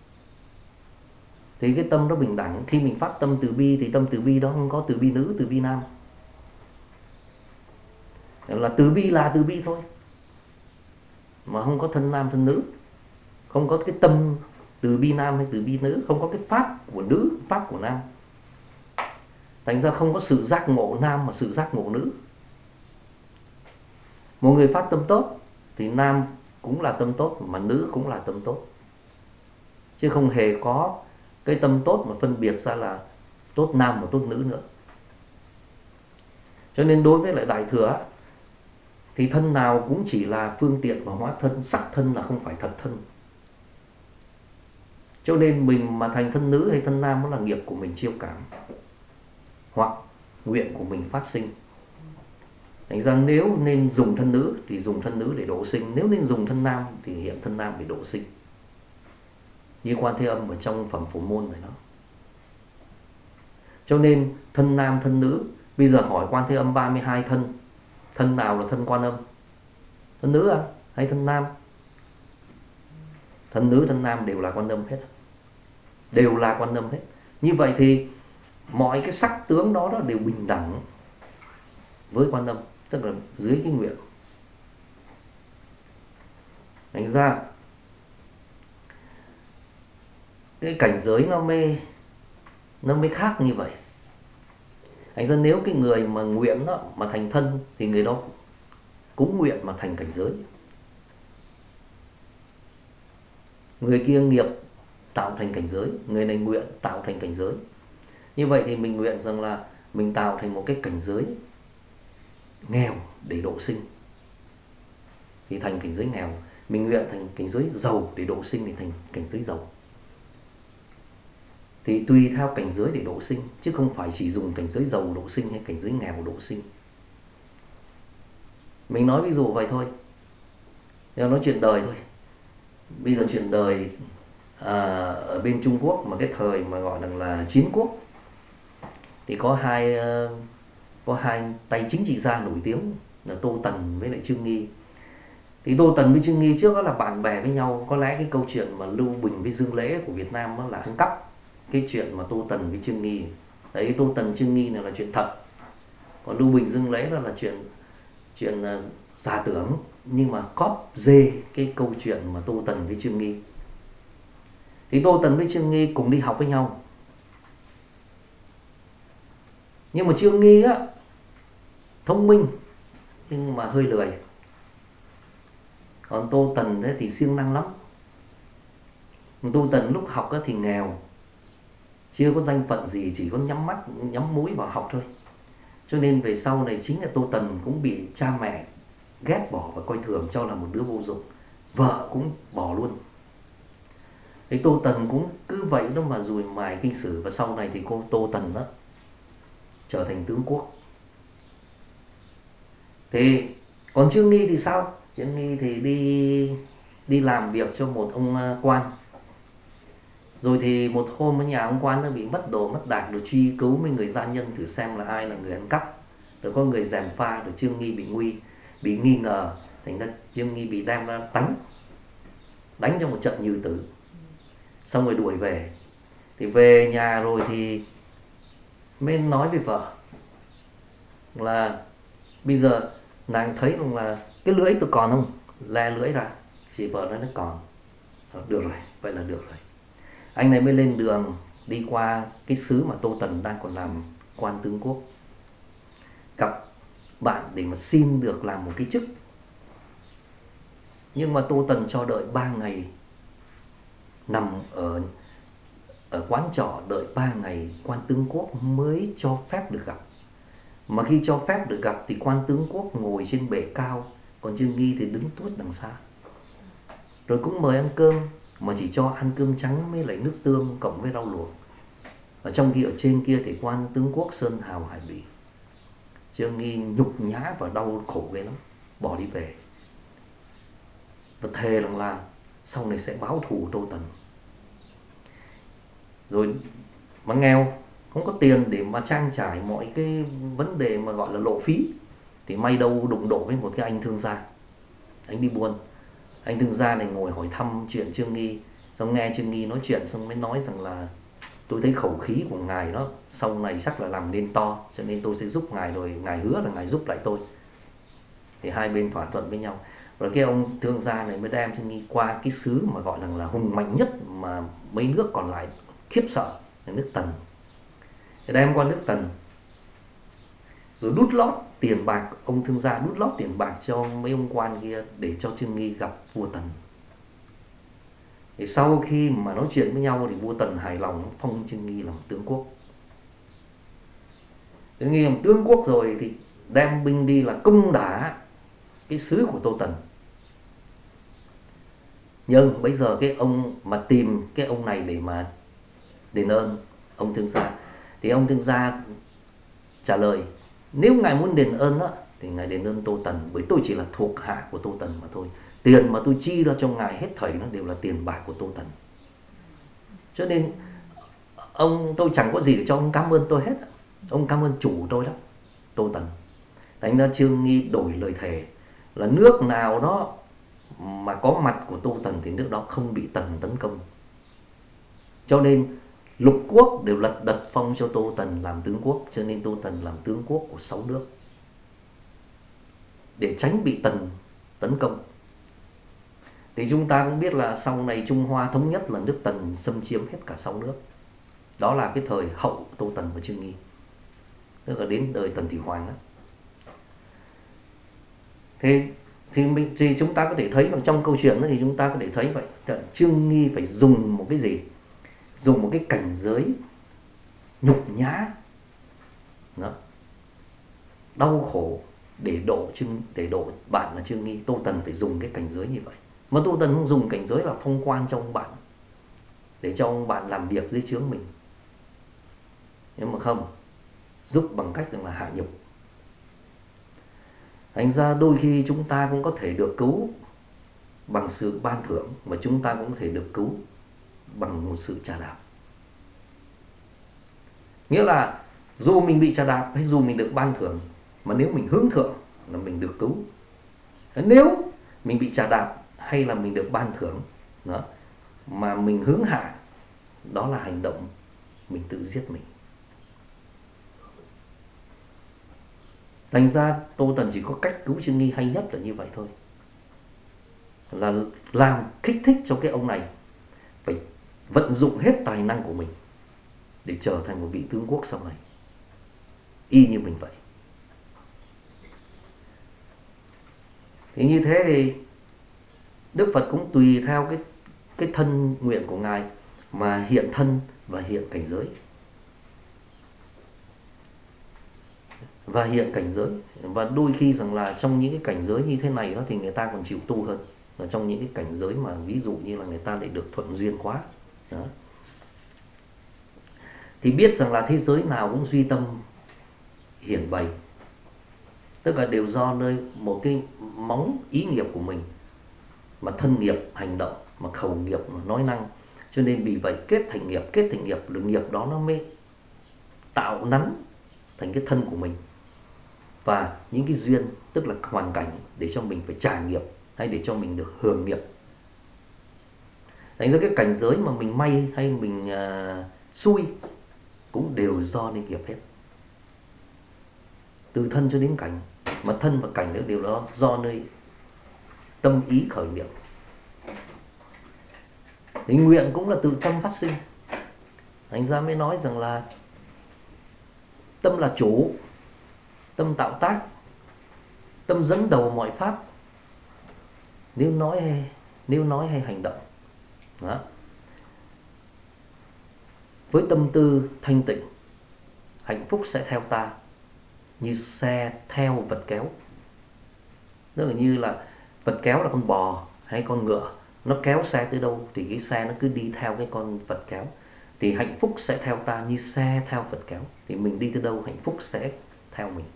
Speaker 1: thì cái tâm đó bình đẳng. Khi mình phát tâm từ bi thì tâm từ bi đó không có từ bi nữ, từ bi nam. là từ bi thôi, mà không có thân nam thân nữ, không có cái tâm từ bi nam hay từ bi nữ, không có cái pháp của nữ, pháp của nam. Thành ra không có sự giác ngộ nam mà sự giác ngộ nữ. Một người phát tâm tốt thì nam cũng là tâm tốt mà nữ cũng là tâm tốt, chứ không hề có cái tâm tốt mà phân biệt ra là tốt nam và tốt nữ nữa. Cho nên đối với lại Đại Thừa thì thân nào cũng chỉ là phương tiện mà hóa thân, sắc thân là không phải thật thân. Cho nên mình mà thành thân nữ hay thân nam đó là nghiệp của mình chiêu cảm, hoặc nguyện của mình phát sinh. Thành ra nếu nên dùng thân nữ thì dùng thân nữ để độ sinh, nếu nên dùng thân nam thì hiện thân nam để độ sinh. Như Quan Thế Âm ở trong phẩm Phổ Môn này đó. Cho nên thân nam thân nữ, bây giờ hỏi Quan Thế Âm 32 thân, thân nào là thân Quan Âm? Thân nữ à? Hay thân nam? Thân nữ thân nam đều là Quan Âm hết, đều là Quan Âm hết. Như vậy thì mọi cái sắc tướng đó đều bình đẳng với Quan Âm, tức là dưới cái nguyện. Thành ra cái cảnh giới nó mới khác như vậy. Thành ra nếu cái người mà nguyện đó mà thành thân thì người đó cũng nguyện mà thành cảnh giới. Người kia nghiệp tạo thành cảnh giới, người này nguyện tạo thành cảnh giới. Như vậy thì mình nguyện rằng là mình tạo thành một cái cảnh giới nghèo để độ sinh thì thành cảnh giới nghèo. Mình nguyện thành cảnh giới giàu để độ sinh thì thành cảnh giới giàu. Thì tùy theo cảnh giới để độ sinh, chứ không phải chỉ dùng cảnh giới giàu độ sinh hay cảnh giới nghèo độ sinh. Mình nói ví dụ vậy thôi, nói chuyện đời thôi. Bây giờ chuyện đời ở bên Trung Quốc mà cái thời mà gọi là chiến quốc thì có hai tay chính trị gia nổi tiếng là Tô Tần với lại Trương Nghi. Thì Tô Tần với Trương Nghi trước đó là bạn bè với nhau. Có lẽ cái câu chuyện mà Lưu Bình với Dương Lễ của Việt Nam đó là ăn cắp cái chuyện mà Tô Tần với Trương Nghi. Đấy, Tô Tần Trương Nghi này là chuyện thật, còn Lưu Bình Dương Lễ đó là chuyện giả tưởng, nhưng mà cóp dê cái câu chuyện mà Tô Tần với Trương Nghi. Thì Tô Tần với Trương Nghi cùng đi học với nhau, nhưng mà Trương Nghi á thông minh nhưng mà hơi lười, còn Tô Tần thì siêng năng lắm. Tô Tần lúc học thì nghèo, chưa có danh phận gì, chỉ có nhắm mắt nhắm mũi vào học thôi. Cho nên về sau này chính là Tô Tần cũng bị cha mẹ ghét bỏ và coi thường, cho là một đứa vô dụng. Vợ cũng bỏ luôn. Thì Tô Tần cũng cứ vậy đó mà dùi mài kinh sử. Và sau này thì cô Tô Tần đó trở thành tướng quốc. Thì còn Trương Nghi thì sao? Trương Nghi thì đi làm việc cho một ông quan. Rồi thì một hôm ở nhà ông quan nó bị mất đồ mất đạc, rồi truy cứu mấy người gia nhân thử xem là ai là người ăn cắp. Rồi có người gièm pha, rồi Trương Nghi bị nghi ngờ. Thành ra Trương Nghi bị đem ra đánh trong một trận như tử. Xong rồi đuổi về. Thì về nhà rồi thì mới nói với vợ là bây giờ nàng thấy rằng là cái lưỡi tôi còn không? Le lưỡi ra. Chị vợ nói nó còn. Được rồi, vậy là được rồi. Anh này mới lên đường đi qua cái xứ mà Tô Tần đang còn làm quan tướng quốc, gặp bạn để mà xin được làm một cái chức. Nhưng mà Tô Tần cho đợi 3 ngày, nằm ở quán trọ đợi 3 ngày quan tướng quốc mới cho phép được gặp. Mà khi cho phép được gặp thì quan tướng quốc ngồi trên bệ cao, còn Trương Nghi thì đứng tuốt đằng xa. Rồi cũng mời ăn cơm, mà chỉ cho ăn cơm trắng với lại nước tương cộng với rau luộc. Ở trong khi ở trên kia thì quan tướng quốc sơn hào hải bỉ. Trương Nghi nhục nhã và đau khổ ghê lắm, bỏ đi về. Và thề rằng là sau này sẽ báo thù Tô Tần. Rồi mà nghèo, không có tiền để mà trang trải mọi cái vấn đề mà gọi là lộ phí, thì may đâu đụng độ với một cái anh thương gia. Anh đi buôn. Anh thương gia này ngồi hỏi thăm chuyện Trương Nghi. Xong nghe Trương Nghi nói chuyện xong mới nói rằng là tôi thấy khẩu khí của ngài đó sau này chắc là làm nên to, cho nên tôi sẽ giúp ngài, rồi ngài hứa là ngài giúp lại tôi. Thì hai bên thỏa thuận với nhau. Rồi cái ông thương gia này mới đem Trương Nghi qua cái xứ mà gọi là hùng mạnh nhất mà mấy nước còn lại khiếp sợ, là nước Tần. Thì đem qua nước Tần, rồi đút lót tiền bạc, ông thương gia đút lót tiền bạc cho mấy ông quan kia để cho Trương Nghi gặp vua Tần. Thì sau khi mà nói chuyện với nhau thì vua Tần hài lòng, phong Trương Nghi làm tướng quốc. Trương Nghi làm tướng quốc rồi thì đem binh đi là công đả cái xứ của Tô Tần. Nhưng bây giờ cái ông mà tìm cái ông này để mà đền ơn ông thương gia, thì ông thương gia trả lời nếu ngài muốn đền ơn á, thì ngài đền ơn Tô Tần, bởi tôi chỉ là thuộc hạ của Tô Tần mà thôi. Tiền mà tôi chi ra cho ngài hết thảy nó đều là tiền bạc của Tô Tần. Cho nên tôi chẳng có gì để cho ông cảm ơn tôi hết. Ông cảm ơn chủ tôi đó, Tô Tần. Thành ra Trương Nghi đổi lời thề là nước nào đó mà có mặt của Tô Tần thì nước đó không bị Tần tấn công. Cho nên lục quốc đều lật đật phong cho Tô Tần làm tướng quốc. Cho nên Tô Tần làm tướng quốc của 6 nước để tránh bị Tần tấn công. Thì chúng ta cũng biết là sau này Trung Hoa thống nhất là nước Tần xâm chiếm hết cả 6 nước. Đó là cái thời hậu Tô Tần và Trương Nghi, tức là đến đời Tần Thủy Hoàng đó. Thì chúng ta có thể thấy rằng trong câu chuyện đó thì chúng ta có thể thấy vậy. Trương Nghi phải dùng một cái gì? Dùng một cái cảnh giới nhục nhã đó, đau khổ để độ bạn là Trương Nghi. Tô Tần phải dùng cái cảnh giới như vậy. Mà Tô Tần không dùng cảnh giới là phong quan cho ông bạn, để cho ông bạn làm việc dưới trướng mình. Nhưng mà không, giúp bằng cách là hạ nhục. Thành ra đôi khi chúng ta cũng có thể được cứu bằng sự ban thưởng, mà chúng ta cũng có thể được cứu bằng một sự trà đạp. Nghĩa là dù mình bị trà đạp hay dù mình được ban thưởng, mà nếu mình hướng thượng là mình được cứu. Nếu mình bị trà đạp hay là mình được ban thưởng đó, mà mình hướng hạ, đó là hành động mình tự giết mình. Thành ra Tô Tần chỉ có cách cứu Trương Nghi hay nhất là như vậy thôi, là làm kích thích cho cái ông này phải vận dụng hết tài năng của mình để trở thành một vị tướng quốc sau này, y như mình vậy. Thì như thế thì Đức Phật cũng tùy theo cái thân nguyện của Ngài mà hiện thân và hiện cảnh giới. Và đôi khi rằng là trong những cái cảnh giới như thế này đó thì người ta còn chịu tu hơn là trong những cái cảnh giới mà ví dụ như là người ta lại được thuận duyên quá đó. Thì biết rằng là thế giới nào cũng duy tâm hiển bày, tức là đều do nơi một cái móng ý nghiệp của mình mà thân nghiệp hành động, mà khẩu nghiệp mà nói năng. Cho nên vì vậy kết thành nghiệp, là nghiệp đó nó mới tạo nắn thành cái thân của mình, và những cái duyên tức là hoàn cảnh để cho mình phải trả nghiệp hay để cho mình được hưởng nghiệp. Thành ra cái cảnh giới mà mình may hay mình xui cũng đều do nên nghiệp hết, từ thân cho đến cảnh, mà thân và cảnh đều đó do nơi tâm ý khởi nghiệp. Thì nguyện cũng là từ tâm phát sinh. Thành ra mới nói rằng là tâm là chủ, tâm tạo tác, tâm dẫn đầu mọi pháp, nếu nói hay hành động đó. Với tâm tư thanh tịnh, hạnh phúc sẽ theo ta như xe theo vật kéo. Tức là như là vật kéo là con bò hay con ngựa, nó kéo xe tới đâu thì cái xe nó cứ đi theo cái con vật kéo. Thì hạnh phúc sẽ theo ta như xe theo vật kéo, thì mình đi tới đâu hạnh phúc sẽ theo mình.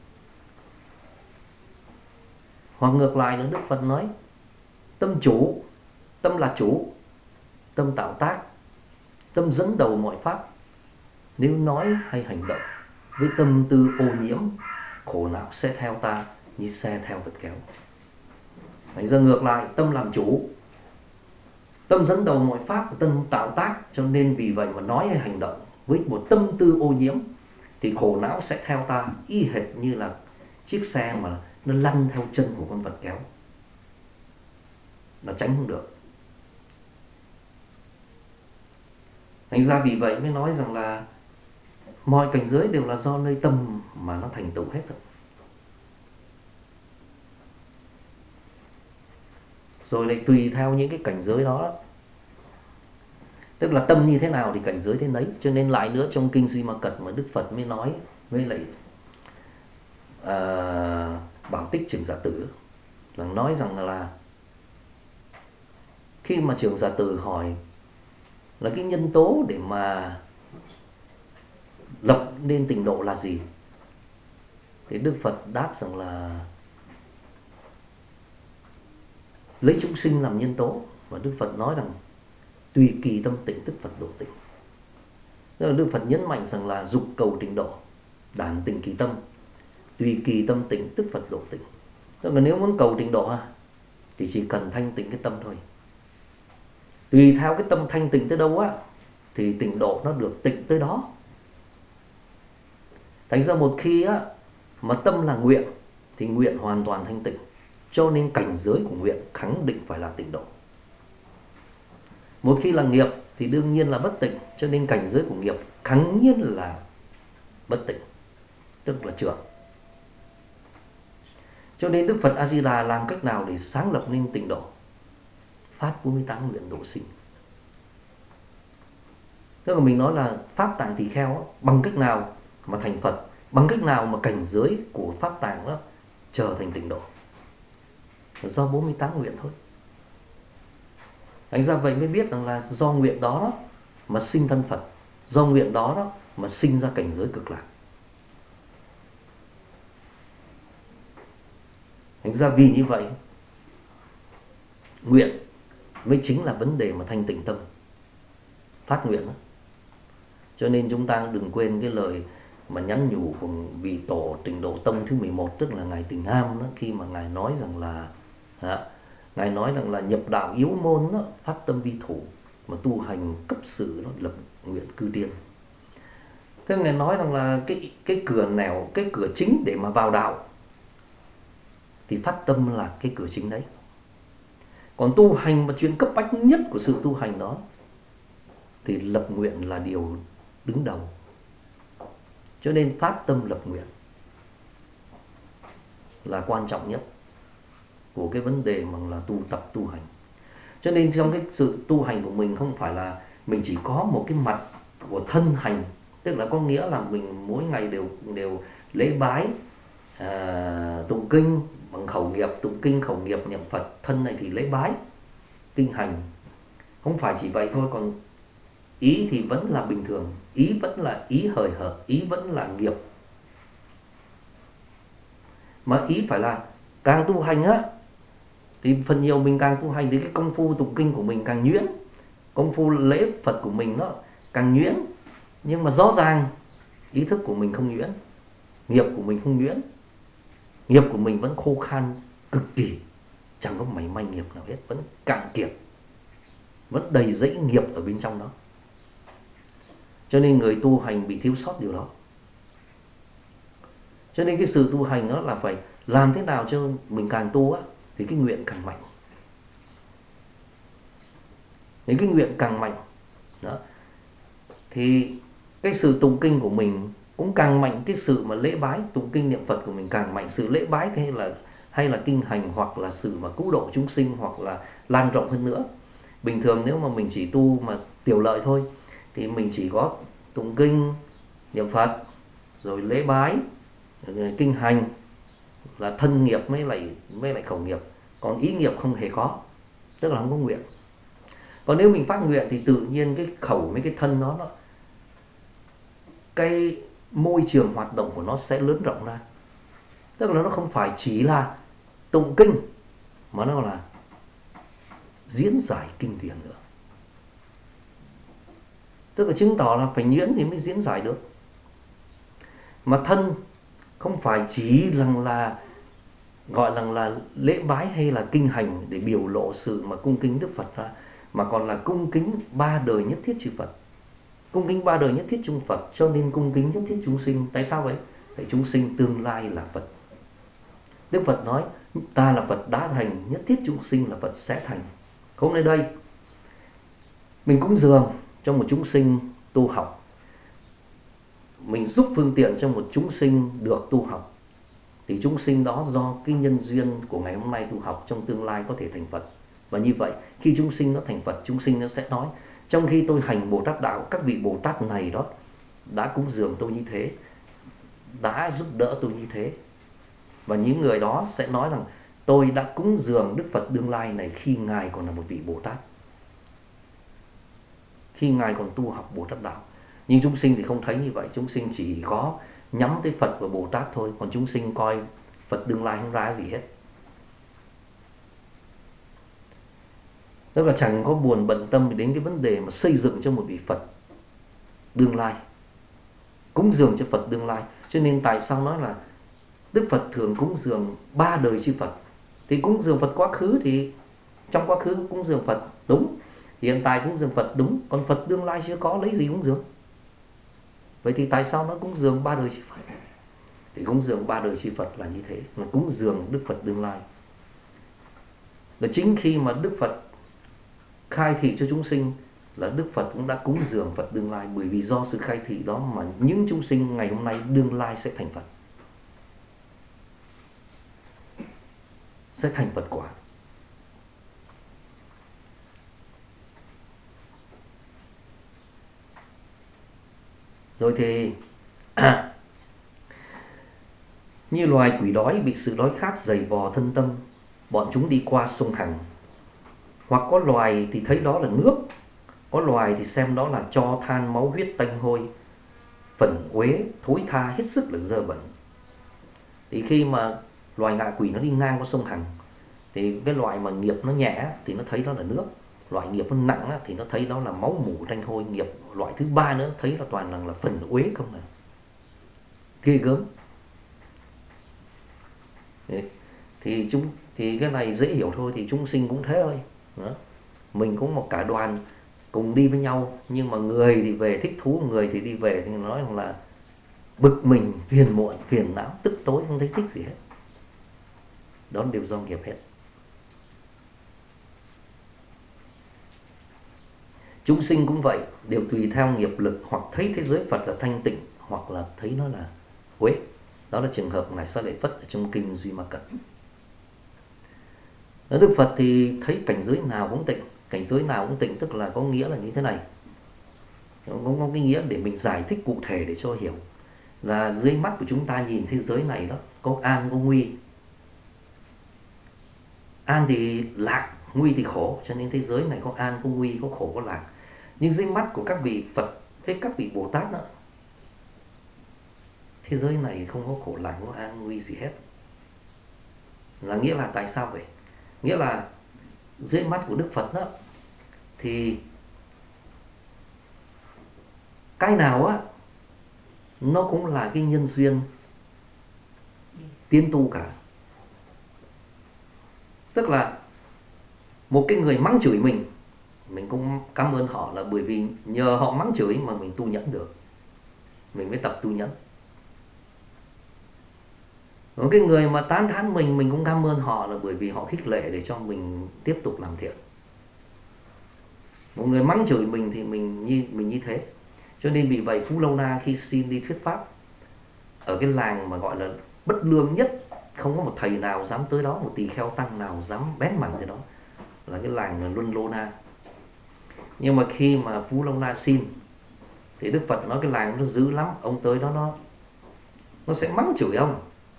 Speaker 1: Hoặc ngược lại nữa, Đức Phật nói tâm chủ, tâm là chủ, tâm tạo tác, tâm dẫn đầu mọi pháp, nếu nói hay hành động với tâm tư ô nhiễm, khổ não sẽ theo ta như xe theo vật kéo. Thành ra ngược lại, tâm làm chủ, tâm dẫn đầu mọi pháp, tâm tạo tác. Cho nên vì vậy mà nói hay hành động với một tâm tư ô nhiễm thì khổ não sẽ theo ta, y hệt như là chiếc xe mà nó lăn theo chân của con vật kéo, là tránh không được. Thành ra vì vậy mới nói rằng là mọi cảnh giới đều là do nơi tâm mà nó thành tựu hết rồi. Rồi lại tùy theo những cái cảnh giới đó, tức là tâm như thế nào thì cảnh giới thế nấy. Cho nên lại nữa, trong kinh Duy Ma Cật mà Đức Phật mới nói với lại Bảo Tích Trưởng Giả Tử, là nói rằng là khi mà Trưởng Giả Tử hỏi là cái nhân tố để mà lập nên tịnh độ là gì, thì Đức Phật đáp rằng là lấy chúng sinh làm nhân tố. Và Đức Phật nói rằng tùy kỳ tâm tịnh tức Phật độ tịnh. Tức là Đức Phật nhấn mạnh rằng là dục cầu tịnh độ, đản tịnh kỳ tâm, tùy kỳ tâm tịnh tức Phật độ tịnh. Tức là nếu muốn cầu tịnh độ thì chỉ cần thanh tịnh cái tâm thôi. Tùy theo cái tâm thanh tịnh tới đâu thì tịnh độ nó được tịnh tới đó. Thành ra một khi mà tâm là nguyện thì nguyện hoàn toàn thanh tịnh, cho nên cảnh giới của nguyện khẳng định phải là tịnh độ. Một khi là nghiệp thì đương nhiên là bất tịnh, cho nên cảnh giới của nghiệp khẳng nhiên là bất tịnh, tức là trượt. Cho nên Đức Phật A Di Đà làm cách nào để sáng lập nên tịnh độ? Phát 48 nguyện độ sinh. Tức là mình nói là Pháp Tạng Tỳ Kheo bằng cách nào mà thành Phật, bằng cách nào mà cảnh giới của Pháp Tạng đó trở thành tịnh độ, do 48 nguyện thôi. Thành ra vậy mới biết rằng là do nguyện đó mà sinh thân Phật, do nguyện đó mà sinh ra cảnh giới cực lạc. Thành ra vì như vậy, nguyện mới chính là vấn đề mà thanh tịnh tâm, phát nguyện đó. Cho nên chúng ta đừng quên cái lời mà nhắn nhủ của vị tổ Tịnh Độ Tông thứ 11, tức là Ngài Tịnh Am đó, khi mà Ngài nói rằng là nhập đạo yếu môn đó, phát tâm vi thủ, mà tu hành cấp sự đó, lập nguyện cư tiên. Thế Ngài nói rằng là cái cửa nẻo, cái cửa chính để mà vào đạo thì phát tâm là cái cửa chính đấy. Còn tu hành mà chuyện cấp bách nhất của sự tu hành đó thì lập nguyện là điều đứng đầu. Cho nên phát tâm lập nguyện là quan trọng nhất của cái vấn đề mà là tu tập tu hành. Cho nên trong cái sự tu hành của mình không phải là mình chỉ có một cái mặt của thân hành, tức là có nghĩa là mình mỗi ngày đều lễ bái, tụng kinh bằng khẩu nghiệp, tụng kinh khẩu nghiệp niệm Phật, thân này thì lễ bái kinh hành. Không phải chỉ vậy thôi, còn ý thì vẫn là bình thường, ý vẫn là ý hời hợt, ý vẫn là nghiệp. Mà ý phải là càng tu hành thì phần nhiều mình càng tu hành thì cái công phu tụng kinh của mình càng nhuyễn, công phu lễ Phật của mình nó càng nhuyễn. Nhưng mà rõ ràng ý thức của mình không nhuyễn, nghiệp của mình không nhuyễn, nghiệp của mình vẫn khô khan cực kỳ, chẳng có mảy may nghiệp nào hết, vẫn cạn kiệt, vẫn đầy rẫy nghiệp ở bên trong đó. Cho nên người tu hành bị thiếu sót điều đó. Cho nên cái sự tu hành đó là phải làm thế nào cho mình càng tu thì cái nguyện càng mạnh. Nếu cái nguyện càng mạnh đó, thì cái sự tụng kinh của mình cũng càng mạnh, cái sự mà lễ bái tụng kinh niệm Phật của mình càng mạnh. Sự lễ bái hay là kinh hành, hoặc là sự mà cứu độ chúng sinh, hoặc là lan rộng hơn nữa. Bình thường nếu mà mình chỉ tu mà tiểu lợi thôi thì mình chỉ có tụng kinh niệm Phật, rồi lễ bái, rồi kinh hành là thân nghiệp mới lại khẩu nghiệp, còn ý nghiệp không hề có, tức là không có nguyện. Còn nếu mình phát nguyện thì tự nhiên cái khẩu với cái thân nó cái môi trường hoạt động của nó sẽ lớn rộng ra. Tức là nó không phải chỉ là tụng kinh, mà nó là diễn giải kinh điển nữa. Tức là chứng tỏ là phải nhuyễn thì mới diễn giải được. Mà thân không phải chỉ là gọi là lễ bái hay là kinh hành để biểu lộ sự mà cung kính Đức Phật ra, mà còn là cung kính ba đời nhất thiết chư Phật. Cung kính ba đời nhất thiết chúng Phật, cho nên cung kính nhất thiết chúng sinh. Tại sao vậy? Tại chúng sinh tương lai là Phật. Đức Phật nói ta là Phật đã thành, nhất thiết chúng sinh là Phật sẽ thành. Hôm nay đây mình cúng dường cho một chúng sinh tu học, mình giúp phương tiện cho một chúng sinh được tu học, thì chúng sinh đó do cái nhân duyên của ngày hôm nay tu học, trong tương lai có thể thành Phật. Và như vậy khi chúng sinh nó thành Phật, chúng sinh nó sẽ nói trong khi tôi hành Bồ Tát đạo, các vị Bồ Tát này đó đã cúng dường tôi như thế, đã giúp đỡ tôi như thế. Và những người đó sẽ nói rằng tôi đã cúng dường Đức Phật đương lai này khi Ngài còn là một vị Bồ Tát, khi Ngài còn tu học Bồ Tát đạo. Nhưng chúng sinh thì không thấy như vậy. Chúng sinh chỉ có nhắm tới Phật và Bồ Tát thôi. Còn chúng sinh coi Phật đương lai không ra gì hết. Tức là chẳng có buồn bận tâm đến cái vấn đề mà xây dựng cho một vị Phật đương lai, cúng dường cho Phật đương lai. Cho nên tại sao nói là Đức Phật thường cúng dường 3 đời chư Phật. Thì cúng dường Phật quá khứ thì trong quá khứ cúng dường Phật đúng, hiện tại cúng dường Phật đúng, còn Phật đương lai chưa có, lấy gì cúng dường? Vậy thì tại sao nó cúng dường 3 đời chư Phật? Thì cúng dường 3 đời chư Phật là như thế, là cúng dường Đức Phật đương lai. Và chính khi mà Đức Phật khai thị cho chúng sinh là Đức Phật cũng đã cúng dường Phật đương lai, bởi vì do sự khai thị đó mà những chúng sinh ngày hôm nay đương lai sẽ thành Phật, sẽ thành Phật quả. Rồi thì như loài quỷ đói bị sự đói khát dày vò thân tâm, bọn chúng đi qua sông Hằng. Hoặc có loài thì thấy đó là nước, có loài thì xem đó là tro than máu huyết tanh hôi, phẩn uế thối tha hết sức là dơ bẩn. Thì khi mà loài ngạ quỷ nó đi ngang qua sông Hằng, thì cái loại mà nghiệp nó nhẹ thì nó thấy đó là nước, loại nghiệp nó nặng thì nó thấy đó là máu mủ tanh hôi. Nghiệp loại thứ ba nữa thấy là toàn là phẩn uế không, là ghê gớm. Thì cái này dễ hiểu thôi, thì chúng sinh cũng thế thôi. Đó. Mình cũng một cả đoàn cùng đi với nhau, nhưng mà người thì về thích thú, người thì đi về thì nói là bực mình, phiền muộn, phiền não, tức tối, không thấy thích gì hết. Đó đều do nghiệp hết. Chúng sinh cũng vậy, đều tùy theo nghiệp lực, hoặc thấy thế giới Phật là thanh tịnh, hoặc là thấy nó là uế. Đó là trường hợp Ngài Xá Lợi Phất ở trong kinh Duy Ma Cật. Đức Phật thì thấy cảnh giới nào cũng tịnh. Cảnh giới nào cũng tịnh tức là có nghĩa là như thế này. Có cái nghĩa để mình giải thích cụ thể để cho hiểu. Là dưới mắt của chúng ta nhìn thế giới này đó, có an có nguy. An thì lạc, nguy thì khổ. Cho nên thế giới này có an có nguy, có khổ có lạc. Nhưng dưới mắt của các vị Phật với các vị Bồ Tát đó, thế giới này không có khổ lạc, không có an nguy gì hết. Là nghĩa là tại sao vậy? Nghĩa là dưới mắt của Đức Phật đó, thì cái nào á nó cũng là cái nhân duyên tiến tu cả. Tức là một cái người mắng chửi mình cũng cảm ơn họ, là bởi vì nhờ họ mắng chửi mà mình tu nhẫn được, mình mới tập tu nhẫn. Một cái người mà tán thán mình cũng cảm ơn họ, là bởi vì họ khích lệ để cho mình tiếp tục làm thiện. Một người mắng chửi mình thì mình như thế. Cho nên vì vậy Phú Lâu Na khi xin đi thuyết pháp ở cái làng mà gọi là bất lương nhất, không có một thầy nào dám tới đó, một tỳ kheo tăng nào dám bén mảng tới đó, là cái làng là Luân Lô Na. Nhưng mà khi mà Phú Lâu Na xin thì Đức Phật nói cái làng nó dữ lắm, ông tới đó nó sẽ mắng chửi ông.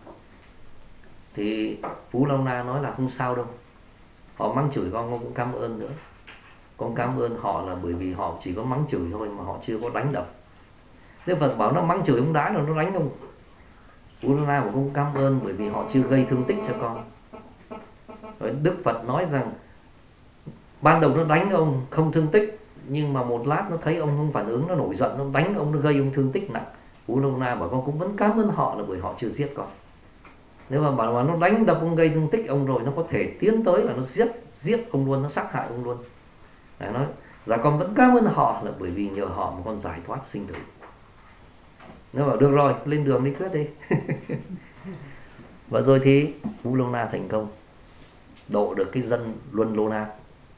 Speaker 1: Thì Phú Lâu Na nói là không sao đâu, họ mắng chửi con cũng cảm ơn nữa. Con cảm ơn họ là bởi vì họ chỉ có mắng chửi thôi mà họ chưa có đánh đập. Đức Phật bảo nó mắng chửi không đá rồi nó đánh không. Phú Lâu Na cũng không cảm ơn bởi vì họ chưa gây thương tích cho con. Rồi Đức Phật nói rằng ban đầu nó đánh ông không thương tích, nhưng mà một lát nó thấy ông không phản ứng, nó nổi giận, nó đánh ông, nó gây ông thương tích nặng. Phú Lâu Na bảo con cũng vẫn cảm ơn họ là bởi họ chưa giết con. Nếu mà bảo mà nó đánh đập ông, gây thương tích ông rồi, nó có thể tiến tới là nó giết ông luôn, nó sát hại ông luôn. Đấy, nói dạ con vẫn cảm ơn họ là bởi vì nhờ họ mà con giải thoát sinh tử. Nó bảo được rồi, lên đường đi thuyết đi. Và rồi thì Vũ Lô Na thành công, độ được cái dân Luân Lô Na.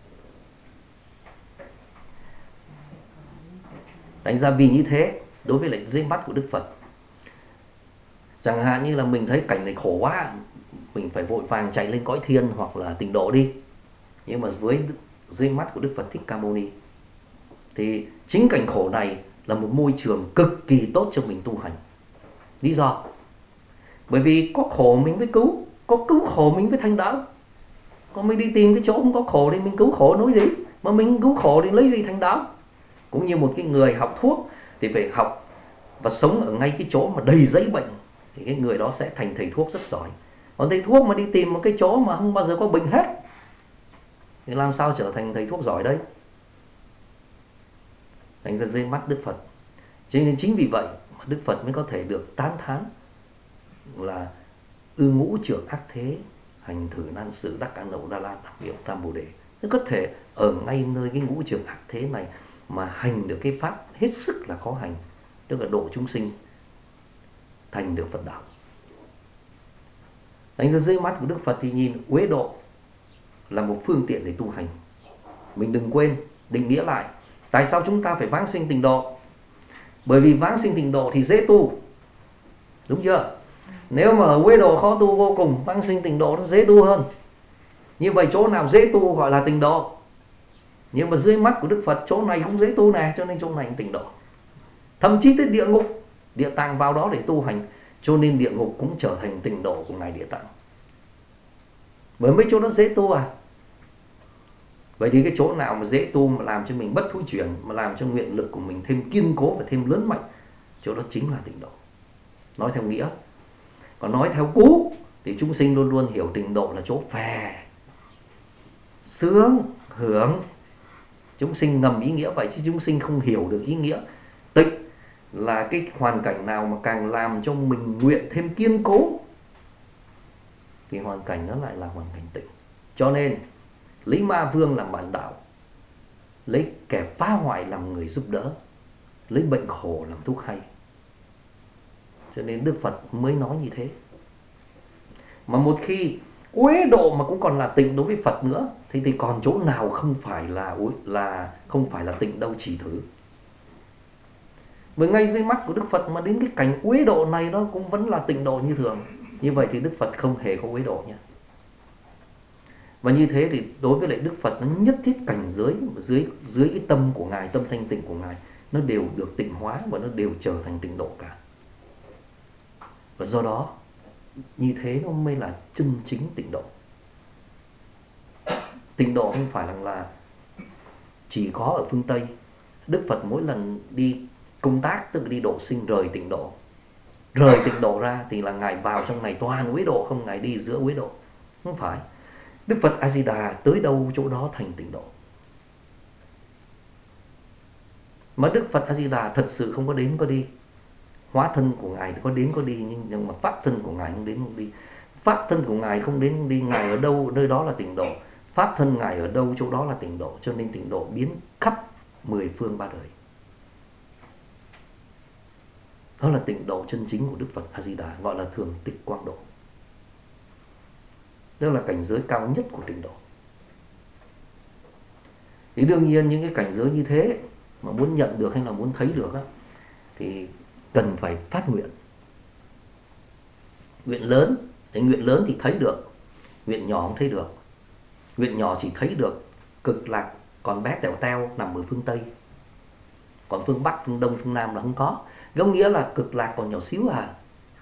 Speaker 1: Đánh ra vì như thế, đối với lại dưới mắt của Đức Phật, chẳng hạn như là mình thấy cảnh này khổ quá, mình phải vội vàng chạy lên cõi thiên hoặc là tịnh độ đi. Nhưng mà với dưới mắt của Đức Phật Thích Ca Mâu Ni thì chính cảnh khổ này là một môi trường cực kỳ tốt cho mình tu hành. Lý do? Bởi vì có khổ mình mới cứu, có cứu khổ mình mới thành đạo. Còn mình đi tìm cái chỗ không có khổ thì mình cứu khổ nói gì? Mà mình cứu khổ thì lấy gì thành đạo? Cũng như một cái người học thuốc thì phải học và sống ở ngay cái chỗ mà đầy giấy bệnh thì cái người đó sẽ thành thầy thuốc rất giỏi. Còn thầy thuốc mà đi tìm một cái chỗ mà không bao giờ có bệnh hết thì làm sao trở thành thầy thuốc giỏi đây? Đánh ra dưới mắt Đức Phật. Cho nên chính vì vậy mà Đức Phật mới có thể được tán thán là ư ngũ trượng ác thế, hành thử nan sự đắc an đậu đa la tam hiệu tam bồ đề. Nó có thể ở ngay nơi cái ngũ trượng ác thế này mà hành được cái pháp hết sức là khó hành, tức là độ chúng sinh thành được Phật đạo. Đánh ra dưới mắt của Đức Phật thì nhìn uế độ là một phương tiện để tu hành. Mình đừng quên định nghĩa lại tại sao chúng ta phải vãng sinh tịnh độ. Bởi vì vãng sinh tịnh độ thì dễ tu, đúng chưa? Nếu mà ở uế độ khó tu vô cùng, vãng sinh tịnh độ nó dễ tu hơn. Như vậy chỗ nào dễ tu gọi là tịnh độ. Nhưng mà dưới mắt của Đức Phật chỗ này không dễ tu này, cho nên chỗ này tịnh độ. Thậm chí tới địa ngục, Địa Tạng vào đó để tu hành, cho nên địa ngục cũng trở thành tịnh độ của ngài Địa Tạng. Bởi mấy chỗ nó dễ tu à. Vậy thì cái chỗ nào mà dễ tu mà làm cho mình bất thối chuyển, mà làm cho nguyện lực của mình thêm kiên cố và thêm lớn mạnh, chỗ đó chính là tịnh độ. Nói theo nghĩa. Còn nói theo cú thì chúng sinh luôn luôn hiểu tịnh độ là chỗ phè, sướng, hưởng. Chúng sinh ngầm ý nghĩa vậy chứ chúng sinh không hiểu được ý nghĩa. Tịnh là cái hoàn cảnh nào mà càng làm cho mình nguyện thêm kiên cố thì hoàn cảnh nó lại là hoàn cảnh tịnh. Cho nên lấy ma vương làm bạn đạo, lấy kẻ phá hoại làm người giúp đỡ, lấy bệnh khổ làm thuốc hay. Cho nên Đức Phật mới nói như thế. Mà một khi uế độ mà cũng còn là tịnh đối với Phật nữa thì còn chỗ nào không phải là tịnh đâu chỉ thử. Bởi ngay dưới mắt của Đức Phật mà đến cái cảnh uế độ này nó cũng vẫn là tịnh độ như thường. Như vậy thì Đức Phật không hề có uế độ nha. Và như thế thì đối với lại Đức Phật nó nhất thiết cảnh giới dưới cái tâm của ngài, tâm thanh tịnh của ngài nó đều được tịnh hóa và nó đều trở thành tịnh độ cả. Và do đó như thế nó mới là chân chính tịnh độ. Tịnh độ không phải là chỉ có ở phương Tây. Đức Phật mỗi lần đi công tác, tức là đi độ sinh rời tịnh độ. Rời tịnh độ ra thì là ngài vào trong này toàn uế độ, không ngài đi giữa uế độ. Không phải. Đức Phật A Di Đà tới đâu chỗ đó thành tịnh độ. Mà Đức Phật A Di Đà thật sự không có đến có đi. Hóa thân của ngài có đến có đi, nhưng mà pháp thân của ngài không đến không đi. Pháp thân của ngài không đến không đi, ngài ở đâu nơi đó là tịnh độ. Pháp thân ngài ở đâu chỗ đó là tịnh độ. Cho nên tịnh độ biến khắp 10 phương ba đời. Đó là tịnh độ chân chính của Đức Phật A Di Đà, gọi là thường tịch quang độ. Đó là cảnh giới cao nhất của tịnh độ. Thì đương nhiên những cái cảnh giới như thế mà muốn nhận được hay là muốn thấy được thì cần phải phát nguyện. Nguyện lớn, thì nguyện lớn thì thấy được, nguyện nhỏ không thấy được. Nguyện nhỏ chỉ thấy được cực lạc còn bé tẹo teo nằm ở phương Tây. Còn phương Bắc, phương Đông, phương Nam là không có. Có nghĩa là cực lạc còn nhỏ xíu à.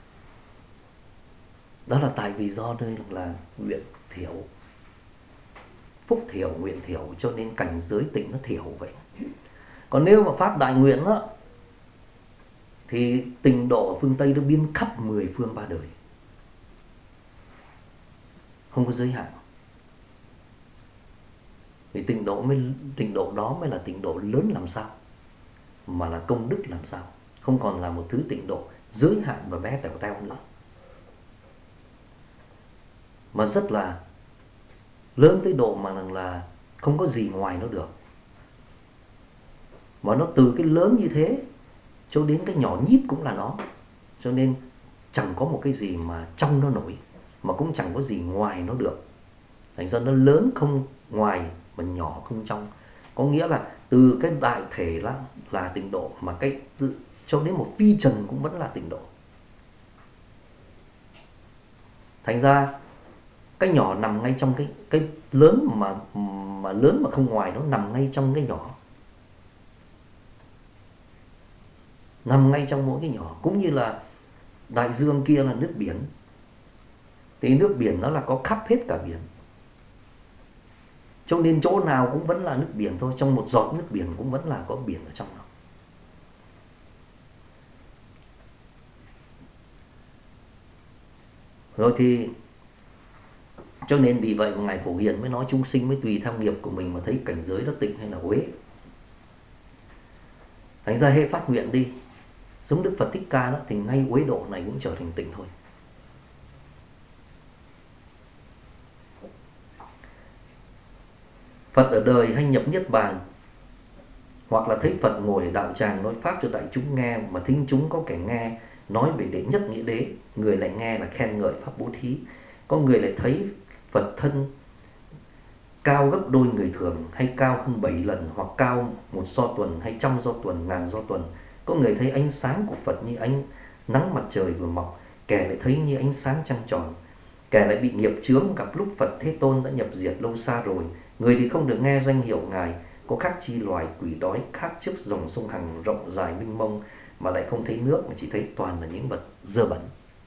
Speaker 1: Đó là tại vì do đây là nguyện thiểu, phúc thiểu, nguyện thiểu, cho nên cảnh giới tịnh nó thiểu vậy. Còn nếu mà phát đại nguyện đó, thì tịnh độ ở phương Tây nó biến khắp 10 phương ba đời, không có giới hạn. Vì tịnh độ đó mới là tịnh độ lớn làm sao, mà là công đức làm sao, không còn là một thứ tịnh độ giới hạn và bé tẹo teo nữa, mà rất là lớn tới độ mà là không có gì ngoài nó được. Mà nó từ cái lớn như thế cho đến cái nhỏ nhít cũng là nó. Cho nên chẳng có một cái gì mà trong nó nổi. mà cũng chẳng có gì ngoài nó được. Thành ra nó lớn không ngoài mà nhỏ không trong. Có nghĩa là từ cái đại thể là tịnh độ, mà cái cho đến một phi trần cũng vẫn là tịnh độ. Thành ra cái nhỏ nằm ngay trong cái lớn, mà lớn mà không ngoài, nó nằm ngay trong cái nhỏ, nằm ngay trong mỗi cái nhỏ. Cũng như là đại dương kia là nước biển, thì nước biển nó là có khắp hết cả biển, cho nên chỗ nào cũng vẫn là nước biển thôi. Trong một giọt nước biển cũng vẫn là có biển ở trong đó. Rồi thì cho nên vì vậy mà Ngài Phổ Hiền mới nói chúng sinh mới tùy theo nghiệp của mình mà thấy cảnh giới nó tịnh hay là uế. Thành ra hệ phát nguyện đi, giống Đức Phật Thích Ca đó, thì ngay uế độ này cũng trở thành tịnh thôi. Phật ở đời hay nhập Niết Bàn, hoặc là thấy Phật ngồi ở đạo tràng nói pháp cho đại chúng nghe, mà thính chúng có kẻ nghe nói về đệ nhất nghĩa đế, người lại nghe là khen ngợi pháp bố thí. Có người lại thấy Phật thân cao gấp đôi người thường, hay cao hơn 7 lần, hoặc cao 1 do tuần, hay 100 do tuần, 1000 do tuần. Có người thấy ánh sáng của Phật như ánh nắng mặt trời vừa mọc, kẻ lại thấy như ánh sáng trăng tròn. Kẻ lại bị nghiệp chướng gặp lúc Phật Thế Tôn đã nhập diệt lâu xa rồi. Người thì không được nghe danh hiệu Ngài, có khác chi loài quỷ đói khác trước dòng sông Hằng rộng dài mênh mông, mà lại không thấy nước, mà chỉ thấy toàn là những vật dơ bẩn.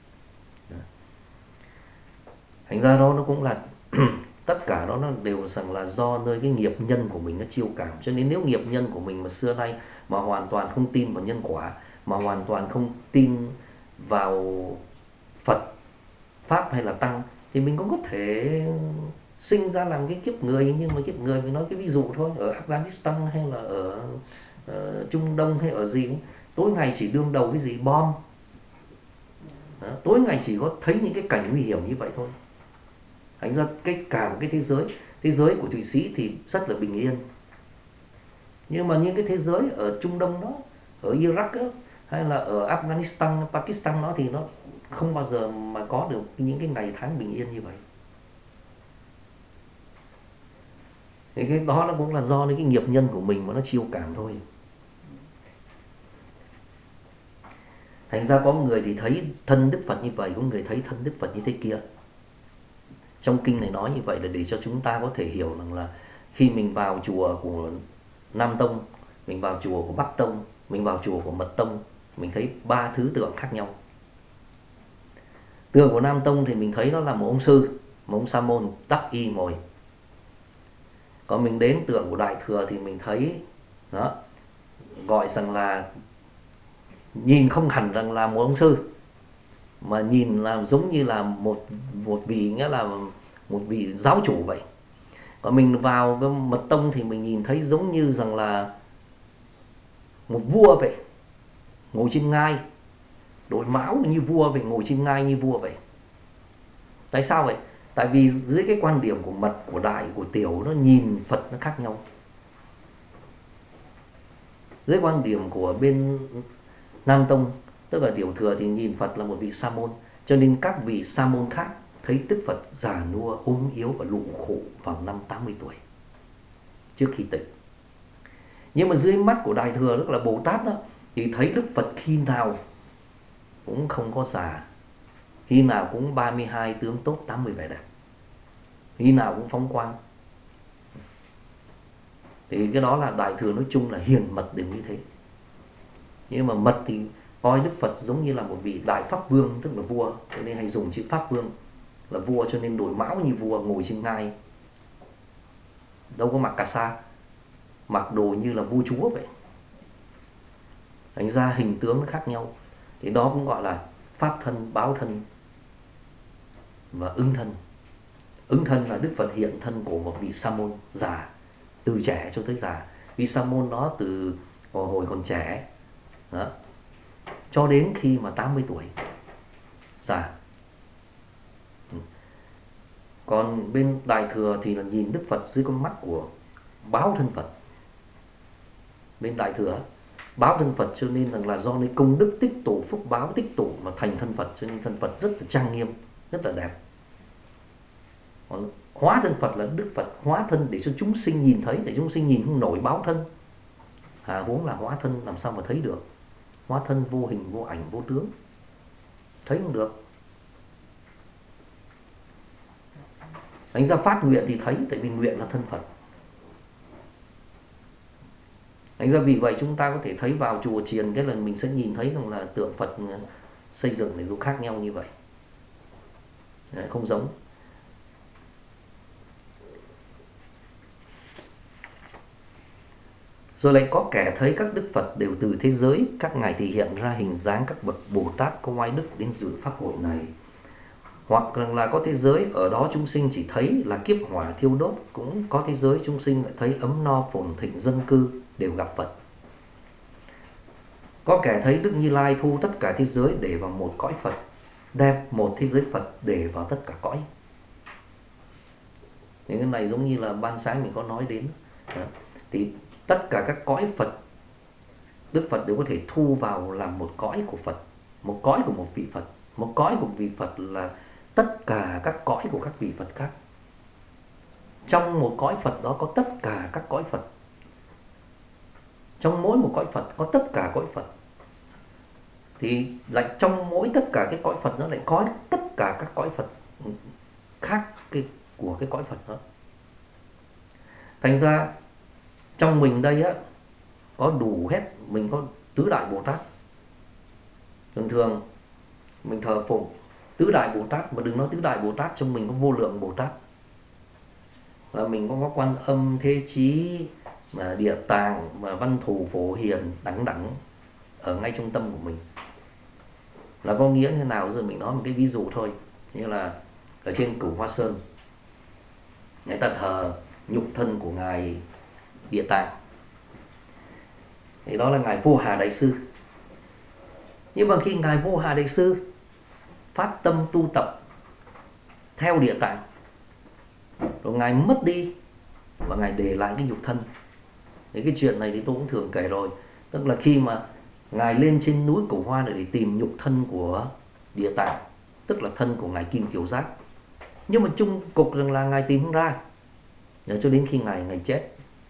Speaker 1: Thành ra đó nó cũng là tất cả đó nó đều rằng là do nơi cái nghiệp nhân của mình nó chiêu cảm. Cho nên nếu nghiệp nhân của mình mà xưa nay mà hoàn toàn không tin vào nhân quả, mà hoàn toàn không tin vào Phật Pháp hay là Tăng, thì mình cũng có thể sinh ra làm cái kiếp người. Nhưng mà kiếp người mình nói cái ví dụ thôi, ở Afghanistan hay là ở Trung Đông hay ở gì, tối ngày chỉ đương đầu cái gì bom đó, tối ngày chỉ có thấy những cái cảnh nguy hiểm như vậy thôi. Thành ra cả một cái thế giới của Thụy Sĩ thì rất là bình yên. Nhưng mà những cái thế giới ở Trung Đông đó, ở Iraq đó, hay là ở Afghanistan, Pakistan đó, thì nó không bao giờ mà có được những cái ngày tháng bình yên như vậy. Thì cái đó nó cũng là do cái nghiệp nhân của mình mà nó chiêu cảm thôi. Thành ra có người thì thấy thân Đức Phật như vậy, có người thấy thân Đức Phật như thế kia. Trong kinh này nói như vậy là để cho chúng ta có thể hiểu rằng là khi mình vào chùa của Nam Tông, mình vào chùa của Bắc Tông, mình vào chùa của Mật Tông, mình thấy 3 thứ tượng khác nhau. Tượng của Nam Tông thì mình thấy nó là một ông sư, một ông sa môn đắp y ngồi. Còn mình đến tượng của Đại Thừa thì mình thấy đó, gọi rằng là nhìn không hẳn rằng là một ông sư, mà nhìn là giống như là một vị, nghĩa là một vị giáo chủ vậy. Còn mình vào cái Mật Tông thì mình nhìn thấy giống như rằng là một vua vậy, ngồi trên ngai, đội mão như vua vậy, ngồi trên ngai như vua vậy. Tại sao vậy? Tại vì dưới cái quan điểm của Mật, của Đại, của Tiểu, nó nhìn Phật nó khác nhau. Dưới quan điểm của bên Nam Tông, tức là Tiểu Thừa, thì nhìn Phật là một vị sa môn. Cho nên các vị sa môn khác thấy Đức Phật già nua, ốm yếu và lụ khổ vào năm 80 tuổi trước khi tịch. Nhưng mà dưới mắt của Đại Thừa, tức là Bồ Tát đó, thì thấy Đức Phật khi nào cũng không có già, khi nào cũng 32 tướng tốt, 80 vẻ đẹp, khi nào cũng phóng quang. Thì cái đó là Đại Thừa nói chung là hiền Mật đều như thế. Nhưng mà Mật thì coi Đức Phật giống như là một vị Đại Pháp Vương, tức là vua, cho nên hay dùng chữ Pháp Vương là vua, cho nên đội mão như vua, ngồi trên ngai, đâu có mặc cà sa, mặc đồ như là vua chúa vậy. Thành ra hình tướng nó khác nhau. Thì đó cũng gọi là Pháp thân, báo thân và ứng thân. Ứng thân là Đức Phật hiện thân của một vị sa môn già, từ trẻ cho tới già. Vị sa môn đó từ hồi còn trẻ đó, cho đến khi mà 80 tuổi già. Còn bên Đại Thừa thì là nhìn Đức Phật dưới con mắt của báo thân Phật. Bên Đại Thừa báo thân Phật, cho nên rằng là do nơi công đức tích tụ, phúc báo tích tụ mà thành thân Phật, cho nên thân Phật rất là trang nghiêm, rất là đẹp. Còn hóa thân Phật là Đức Phật hóa thân để cho chúng sinh nhìn thấy, để chúng sinh nhìn không nổi báo thân. Huống là hóa thân làm sao mà thấy được. Hóa thân vô hình, vô ảnh, vô tướng, thấy không được. Thành ra phát nguyện thì thấy, tại vì nguyện là thân Phật. Thành ra vì vậy chúng ta có thể thấy vào chùa chiền cái lần mình sẽ nhìn thấy rằng là tượng Phật xây dựng để dù khác nhau như vậy. Đấy, không giống. Rồi lại có kẻ thấy các Đức Phật đều từ thế giới, các ngài thì hiện ra hình dáng các bậc Bồ Tát có oai đức đến dự pháp hội này. Hoặc là có thế giới ở đó chúng sinh chỉ thấy là kiếp hỏa thiêu đốt, cũng có thế giới chúng sinh lại thấy ấm no phồn thịnh dân cư đều gặp Phật. Có kẻ thấy Đức Như Lai thu tất cả thế giới để vào một cõi Phật, đem một thế giới Phật để vào tất cả cõi. Những cái này giống như là ban sáng mình có nói đến. Thì tất cả các cõi Phật, Đức Phật đều có thể thu vào làm một cõi của Phật, một cõi của một vị Phật. Một cõi của vị Phật là tất cả các cõi của các vị Phật khác. Trong một cõi Phật đó có tất cả các cõi Phật. Trong mỗi một cõi Phật có tất cả cõi Phật. Thì lại trong mỗi tất cả cái cõi Phật nó lại có tất cả các cõi Phật khác của cái cõi Phật đó. Thành ra trong mình đây á, có đủ hết, mình có tứ đại Bồ Tát. Thường thường mình thờ phụng tứ đại Bồ Tát, mà đừng nói tứ đại Bồ Tát, trong mình có vô lượng Bồ Tát. Là mình có Quan Âm, Thế Chí, mà Địa Tạng, mà Văn Thù, Phổ Hiền, đẳng đẳng ở ngay trung tâm của mình. Là có nghĩa như nào, giờ mình nói một cái ví dụ thôi. Như là ở trên Cửu Hoa Sơn, người ta thờ nhục thân của ngài Địa Tạng, thì đó là ngài Vô Hà Đại Sư. Nhưng mà khi ngài Vô Hà Đại Sư phát tâm tu tập theo Địa Tạng, rồi ngài mất đi và ngài để lại cái nhục thân. Thì cái chuyện này thì tôi cũng thường kể rồi. Tức là khi mà ngài lên trên núi Cửu Hoa để tìm nhục thân của Địa Tạng, tức là thân của ngài Kim Kiều Giác. Nhưng mà chung cục rằng là ngài tìm không ra, cho đến khi ngài chết.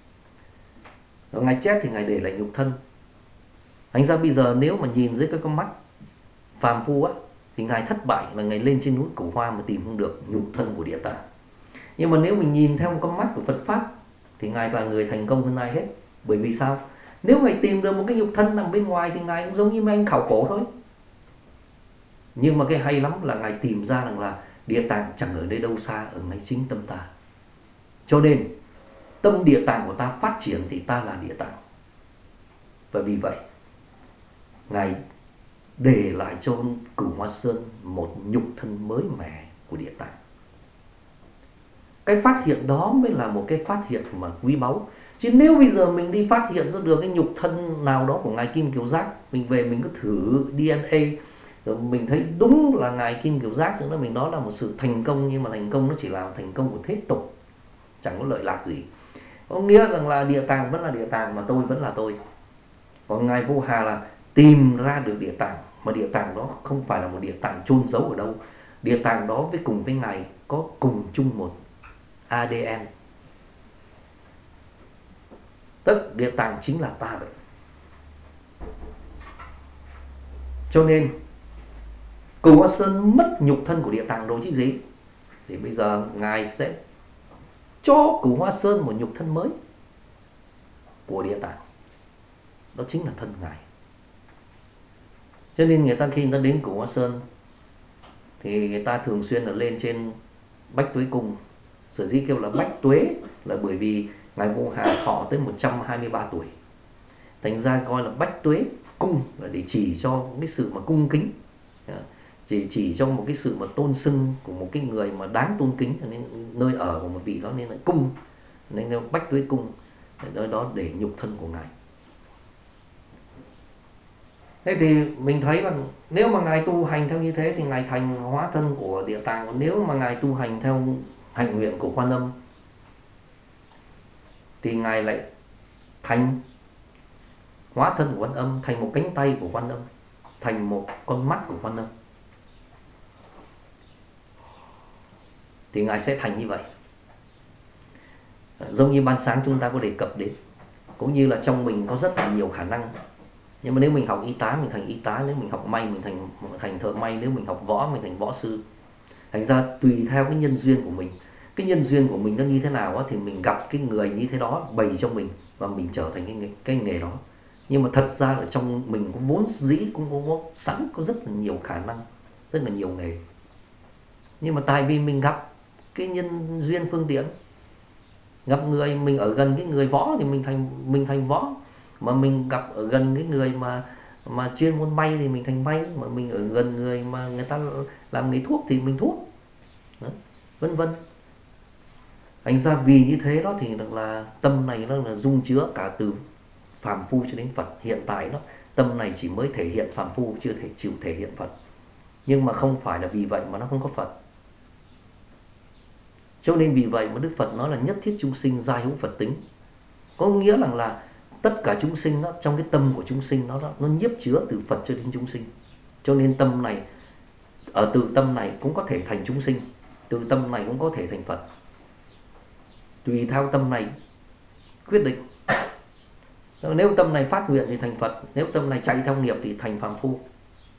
Speaker 1: Rồi ngài chết thì ngài để lại nhục thân. Thành ra bây giờ nếu mà nhìn dưới cái con mắt phàm phu á, thì ngài thất bại là ngài lên trên núi Cửu Hoa mà tìm không được nhục thân của Địa Tạng. Nhưng mà nếu mình nhìn theo một con mắt của Phật Pháp thì ngài là người thành công hơn ai hết. Bởi vì sao? Nếu ngài tìm được một cái nhục thân nằm bên ngoài thì ngài cũng giống như mấy anh khảo cổ thôi. Nhưng mà cái hay lắm là ngài tìm ra rằng là Địa Tạng chẳng ở đây đâu xa, ở ngay chính tâm ta. Cho nên tâm Địa Tạng của ta phát triển thì ta là Địa Tạng. Và vì vậy ngài để lại cho Cửu Hoa Sơn một nhục thân mới mẻ của Địa Tạng. Cái phát hiện đó mới là một cái phát hiện mà quý báu. Chứ nếu bây giờ mình đi phát hiện ra được cái nhục thân nào đó của ngài Kim Kiều Giác, mình về mình cứ thử DNA, rồi mình thấy đúng là ngài Kim Kiều Giác, cho nên mình nói là một sự thành công. Nhưng mà thành công nó chỉ là thành công của thế tục, chẳng có lợi lạc gì. Có nghĩa rằng là Địa Tạng vẫn là Địa Tạng mà tôi vẫn là tôi. Còn ngài Vô Hà là tìm ra được Địa Tạng, mà Địa Tạng đó không phải là một Địa Tạng chôn giấu ở đâu. Địa Tạng đó cùng với ngài có cùng chung một ADN. Tức Địa Tạng chính là ta vậy. Cho nên Cửu Hoa Sơn mất nhục thân của Địa Tạng rồi chứ gì. Thì bây giờ ngài sẽ cho Cửu Hoa Sơn một nhục thân mới của Địa Tạng. Đó chính là thân ngài. Cho nên người ta khi người ta đến Cửu Hoa Sơn thì người ta thường xuyên là lên trên Bách Tuế Cung. Sở dĩ kêu là Bách Tuế là bởi vì ngài Vô Hà thọ tới 123 tuổi. Thành ra coi là Bách Tuế Cung là để chỉ cho cái sự mà cung kính, chỉ cho một cái sự mà tôn xưng của một cái người mà đáng tôn kính. Cho nên nơi ở của một vị đó nên là cung, nên là Bách Tuế Cung, nơi đó để nhục thân của ngài. Thế thì mình thấy là nếu mà ngài tu hành theo như thế thì ngài thành hóa thân của Địa Tạng. Còn nếu mà ngài tu hành theo hạnh nguyện của Quan Âm thì ngài lại thành hóa thân của Quan Âm, thành một cánh tay của Quan Âm, thành một con mắt của Quan Âm. thì Ngài sẽ thành như vậy. Giống như ban sáng chúng ta có đề cập đến, cũng như là trong mình có rất là nhiều khả năng. Nhưng mà nếu mình học y tá mình thành y tá, nếu mình học may mình thành thợ may, nếu mình học võ mình thành võ sư. Thành ra tùy theo cái nhân duyên của mình, cái nhân duyên của mình nó như thế nào thì mình gặp cái người như thế đó bày cho mình và mình trở thành cái nghề đó. Nhưng mà thật ra ở trong mình cũng vốn dĩ cũng có sẵn có rất là nhiều khả năng, rất là nhiều nghề. Nhưng mà tại vì mình gặp cái nhân duyên phương tiện, gặp người mình ở gần cái người võ thì mình thành võ, mà mình gặp ở gần cái người mà chuyên môn may thì mình thành may, mà mình ở gần người mà người ta làm nghề thuốc thì mình thuốc. Đó, vân vân. Thành ra vì như thế đó thì là tâm này nó là dung chứa cả từ phàm phu cho đến Phật. Hiện tại đó tâm này chỉ mới thể hiện phàm phu, chưa thể chịu thể hiện Phật. Nhưng mà không phải là vì vậy mà nó không có Phật. Cho nên vì vậy mà Đức Phật nói là nhất thiết chúng sinh giai hữu Phật tính. Có nghĩa là tất cả chúng sinh đó, trong cái tâm của chúng sinh nó nhiếp chứa từ Phật cho đến chúng sinh. Cho nên tâm này, ở từ tâm này cũng có thể thành chúng sinh, từ tâm này cũng có thể thành Phật. Tùy theo tâm này quyết định. Nếu tâm này phát nguyện thì thành Phật, nếu tâm này chạy theo nghiệp thì thành phàm phu.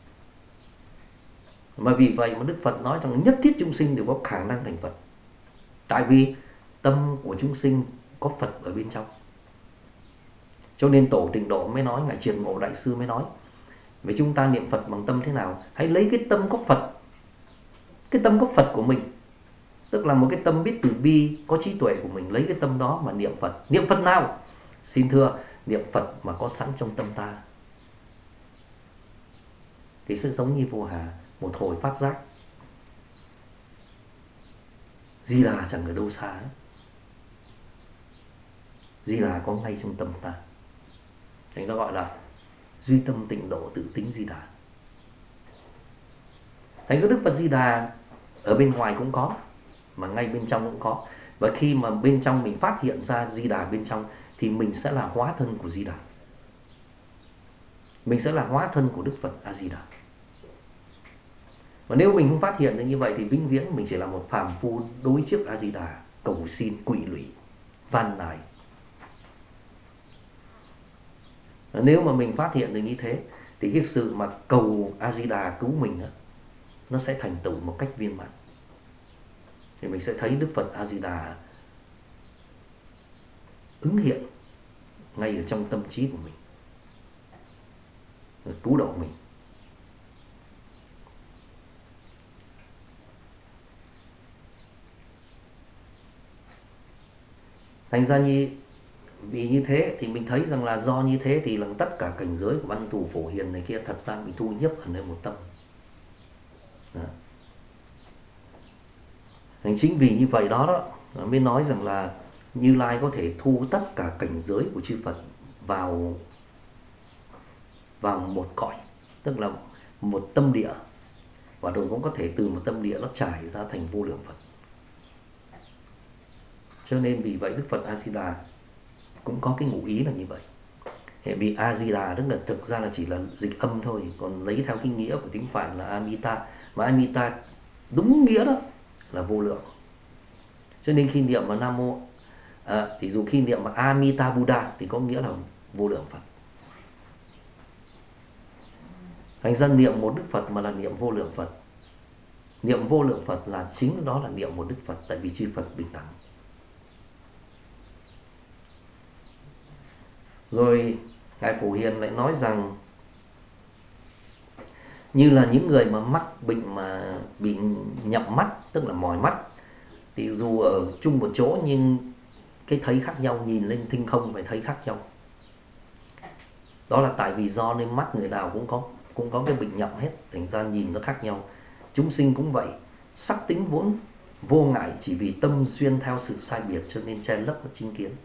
Speaker 1: Mà vì vậy mà Đức Phật nói rằng nhất thiết chúng sinh đều có khả năng thành Phật. Tại vì tâm của chúng sinh có Phật ở bên trong. Cho nên Tổ Tịnh Độ mới nói, Ngài Triệt Ngộ Đại Sư mới nói về chúng ta niệm Phật bằng tâm thế nào. Hãy lấy cái tâm có Phật, cái tâm có Phật của mình, tức là một cái tâm biết từ bi, có trí tuệ của mình, lấy cái tâm đó mà niệm Phật. Niệm Phật nào? Xin thưa, niệm Phật mà có sẵn trong tâm ta thì sẽ giống như Vô Hà, một hồi phát giác Di Đà chẳng ở đâu xa ấy. Di Đà có ngay trong tâm ta. Thành nó gọi là duy tâm tịnh độ tự tính Di Đà. Thành ra Đức Phật Di Đà ở bên ngoài cũng có, mà ngay bên trong cũng có. Và khi mà bên trong mình phát hiện ra Di Đà bên trong thì mình sẽ là hóa thân của Di Đà. Mình sẽ là hóa thân của Đức Phật A Di Đà. Và nếu mình không phát hiện được như vậy thì vĩnh viễn mình chỉ là một phàm phu đối trước A Di Đà, cầu xin quỵ lụy van nài. Nếu mà mình phát hiện được như thế thì cái sự mà cầu A Di Đà cứu mình đó, nó sẽ thành tựu một cách viên mãn. Thì mình sẽ thấy Đức Phật A Di Đà ứng hiện ngay ở trong tâm trí của mình, rồi cứu độ mình. Thành ra vì như thế thì mình thấy rằng là do như thế thì là tất cả cảnh giới của Văn Thù Phổ Hiền này kia thật ra bị thu nhiếp ở nơi một tâm. Đó. Thành chính vì như vậy đó mới nói rằng là Như Lai có thể thu tất cả cảnh giới của chư Phật vào một cõi, tức là một tâm địa, và rồi cũng có thể từ một tâm địa nó trải ra thành vô lượng Phật. Cho nên vì vậy Đức Phật A Di Đà cũng có cái ngụ ý là như vậy. Vì A Di Đà tức là thực ra là chỉ là dịch âm thôi, còn lấy theo cái nghĩa của tiếng Phạn là Amita, mà Amita đúng nghĩa đó là vô lượng. Cho nên khi niệm mà Nam Mô thì dù khi niệm mà Amita Buddha thì có nghĩa là vô lượng Phật. Thành ra niệm một Đức Phật mà là niệm vô lượng Phật. Niệm vô lượng Phật là chính đó là niệm một Đức Phật, tại vì chư Phật bình đẳng. Rồi Ngài Phổ Hiền lại nói rằng như là những người mà mắc bệnh mà bị nhậm mắt, tức là mỏi mắt, thì dù ở chung một chỗ nhưng cái thấy khác nhau, nhìn lên thinh không phải thấy khác nhau. Đó là tại vì do nên mắt người nào cũng có cái bệnh nhậm hết, thành ra nhìn nó khác nhau. Chúng sinh cũng vậy, sắc tính vốn vô ngại, chỉ vì tâm duyên theo sự sai biệt cho nên che lấp nó chính kiến.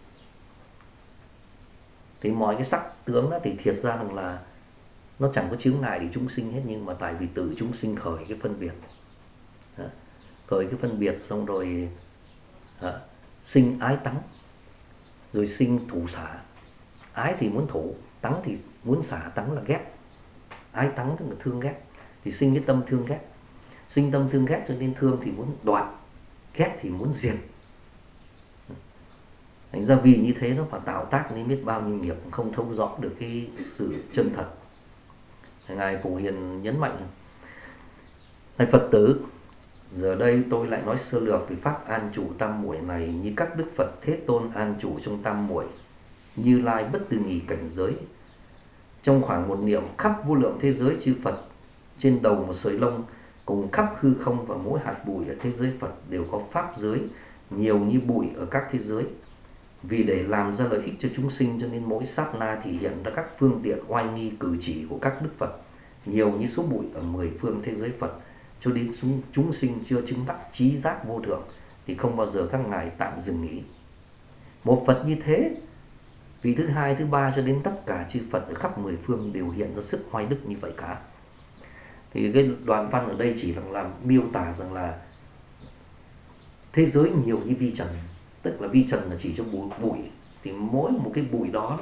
Speaker 1: Thì mọi cái sắc tướng đó thì thiệt ra rằng là nó chẳng có chướng ngại để chúng sinh hết, nhưng mà tại vì tự chúng sinh khởi cái phân biệt. Khởi cái phân biệt xong rồi sinh ái tắng, rồi sinh thủ xả. Ái thì muốn thủ, tắng thì muốn xả, tắng là ghét. Ái tắng tức là thương ghét, thì sinh cái tâm thương ghét. Sinh tâm thương ghét cho nên thương thì muốn đoạt, ghét thì muốn diệt. Thành ra vì như thế nó phải tạo tác nên biết bao nhiêu nghiệp không thấu rõ được cái sự chân thật. Ngài Phổ Hiền nhấn mạnh: này Phật tử, giờ đây tôi lại nói sơ lược về pháp an trụ tam muội này như các đức Phật Thế Tôn an trụ trong tam muội, Như Lai bất từ nghỉ cảnh giới. Trong khoảng một niệm, khắp vô lượng thế giới chư Phật trên đầu một sợi lông, cùng khắp hư không và mỗi hạt bụi ở thế giới Phật đều có pháp giới nhiều như bụi ở các thế giới. Vì để làm ra lợi ích cho chúng sinh cho nên mỗi sát na thì hiện ra các phương tiện oai nghi cử chỉ của các đức Phật nhiều như số bụi ở 10 phương thế giới Phật, cho đến chúng sinh chưa chứng đắc trí giác vô thượng thì không bao giờ các ngài tạm dừng nghỉ. Một Phật như thế, vì thứ hai, thứ ba cho đến tất cả chư Phật ở khắp 10 phương đều hiện ra sức hoài đức như vậy cả. Thì cái đoạn văn ở đây chỉ là miêu tả rằng là thế giới nhiều như vi trần, tức là vi trần là chỉ cho bụi, thì mỗi một cái bụi đó,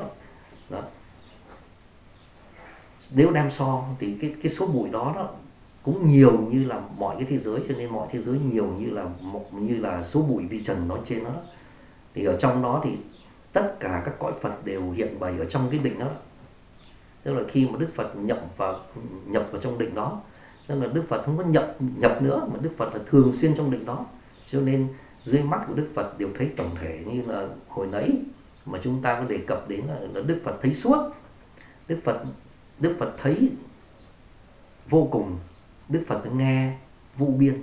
Speaker 1: nếu đem so thì cái số bụi đó cũng nhiều như là mọi cái thế giới, cho nên mọi thế giới nhiều như là số bụi vi trần nói trên đó. Thì ở trong đó thì tất cả các cõi Phật đều hiện bày ở trong cái định đó. Tức là khi mà Đức Phật nhập vào trong định đó, tức là Đức Phật không có nhập nữa, mà Đức Phật là thường xuyên trong định đó. Cho nên dưới mắt của Đức Phật đều thấy tổng thể, như là hồi nãy mà chúng ta có đề cập đến là Đức Phật thấy suốt, Đức Phật thấy vô cùng, Đức Phật nghe vô biên.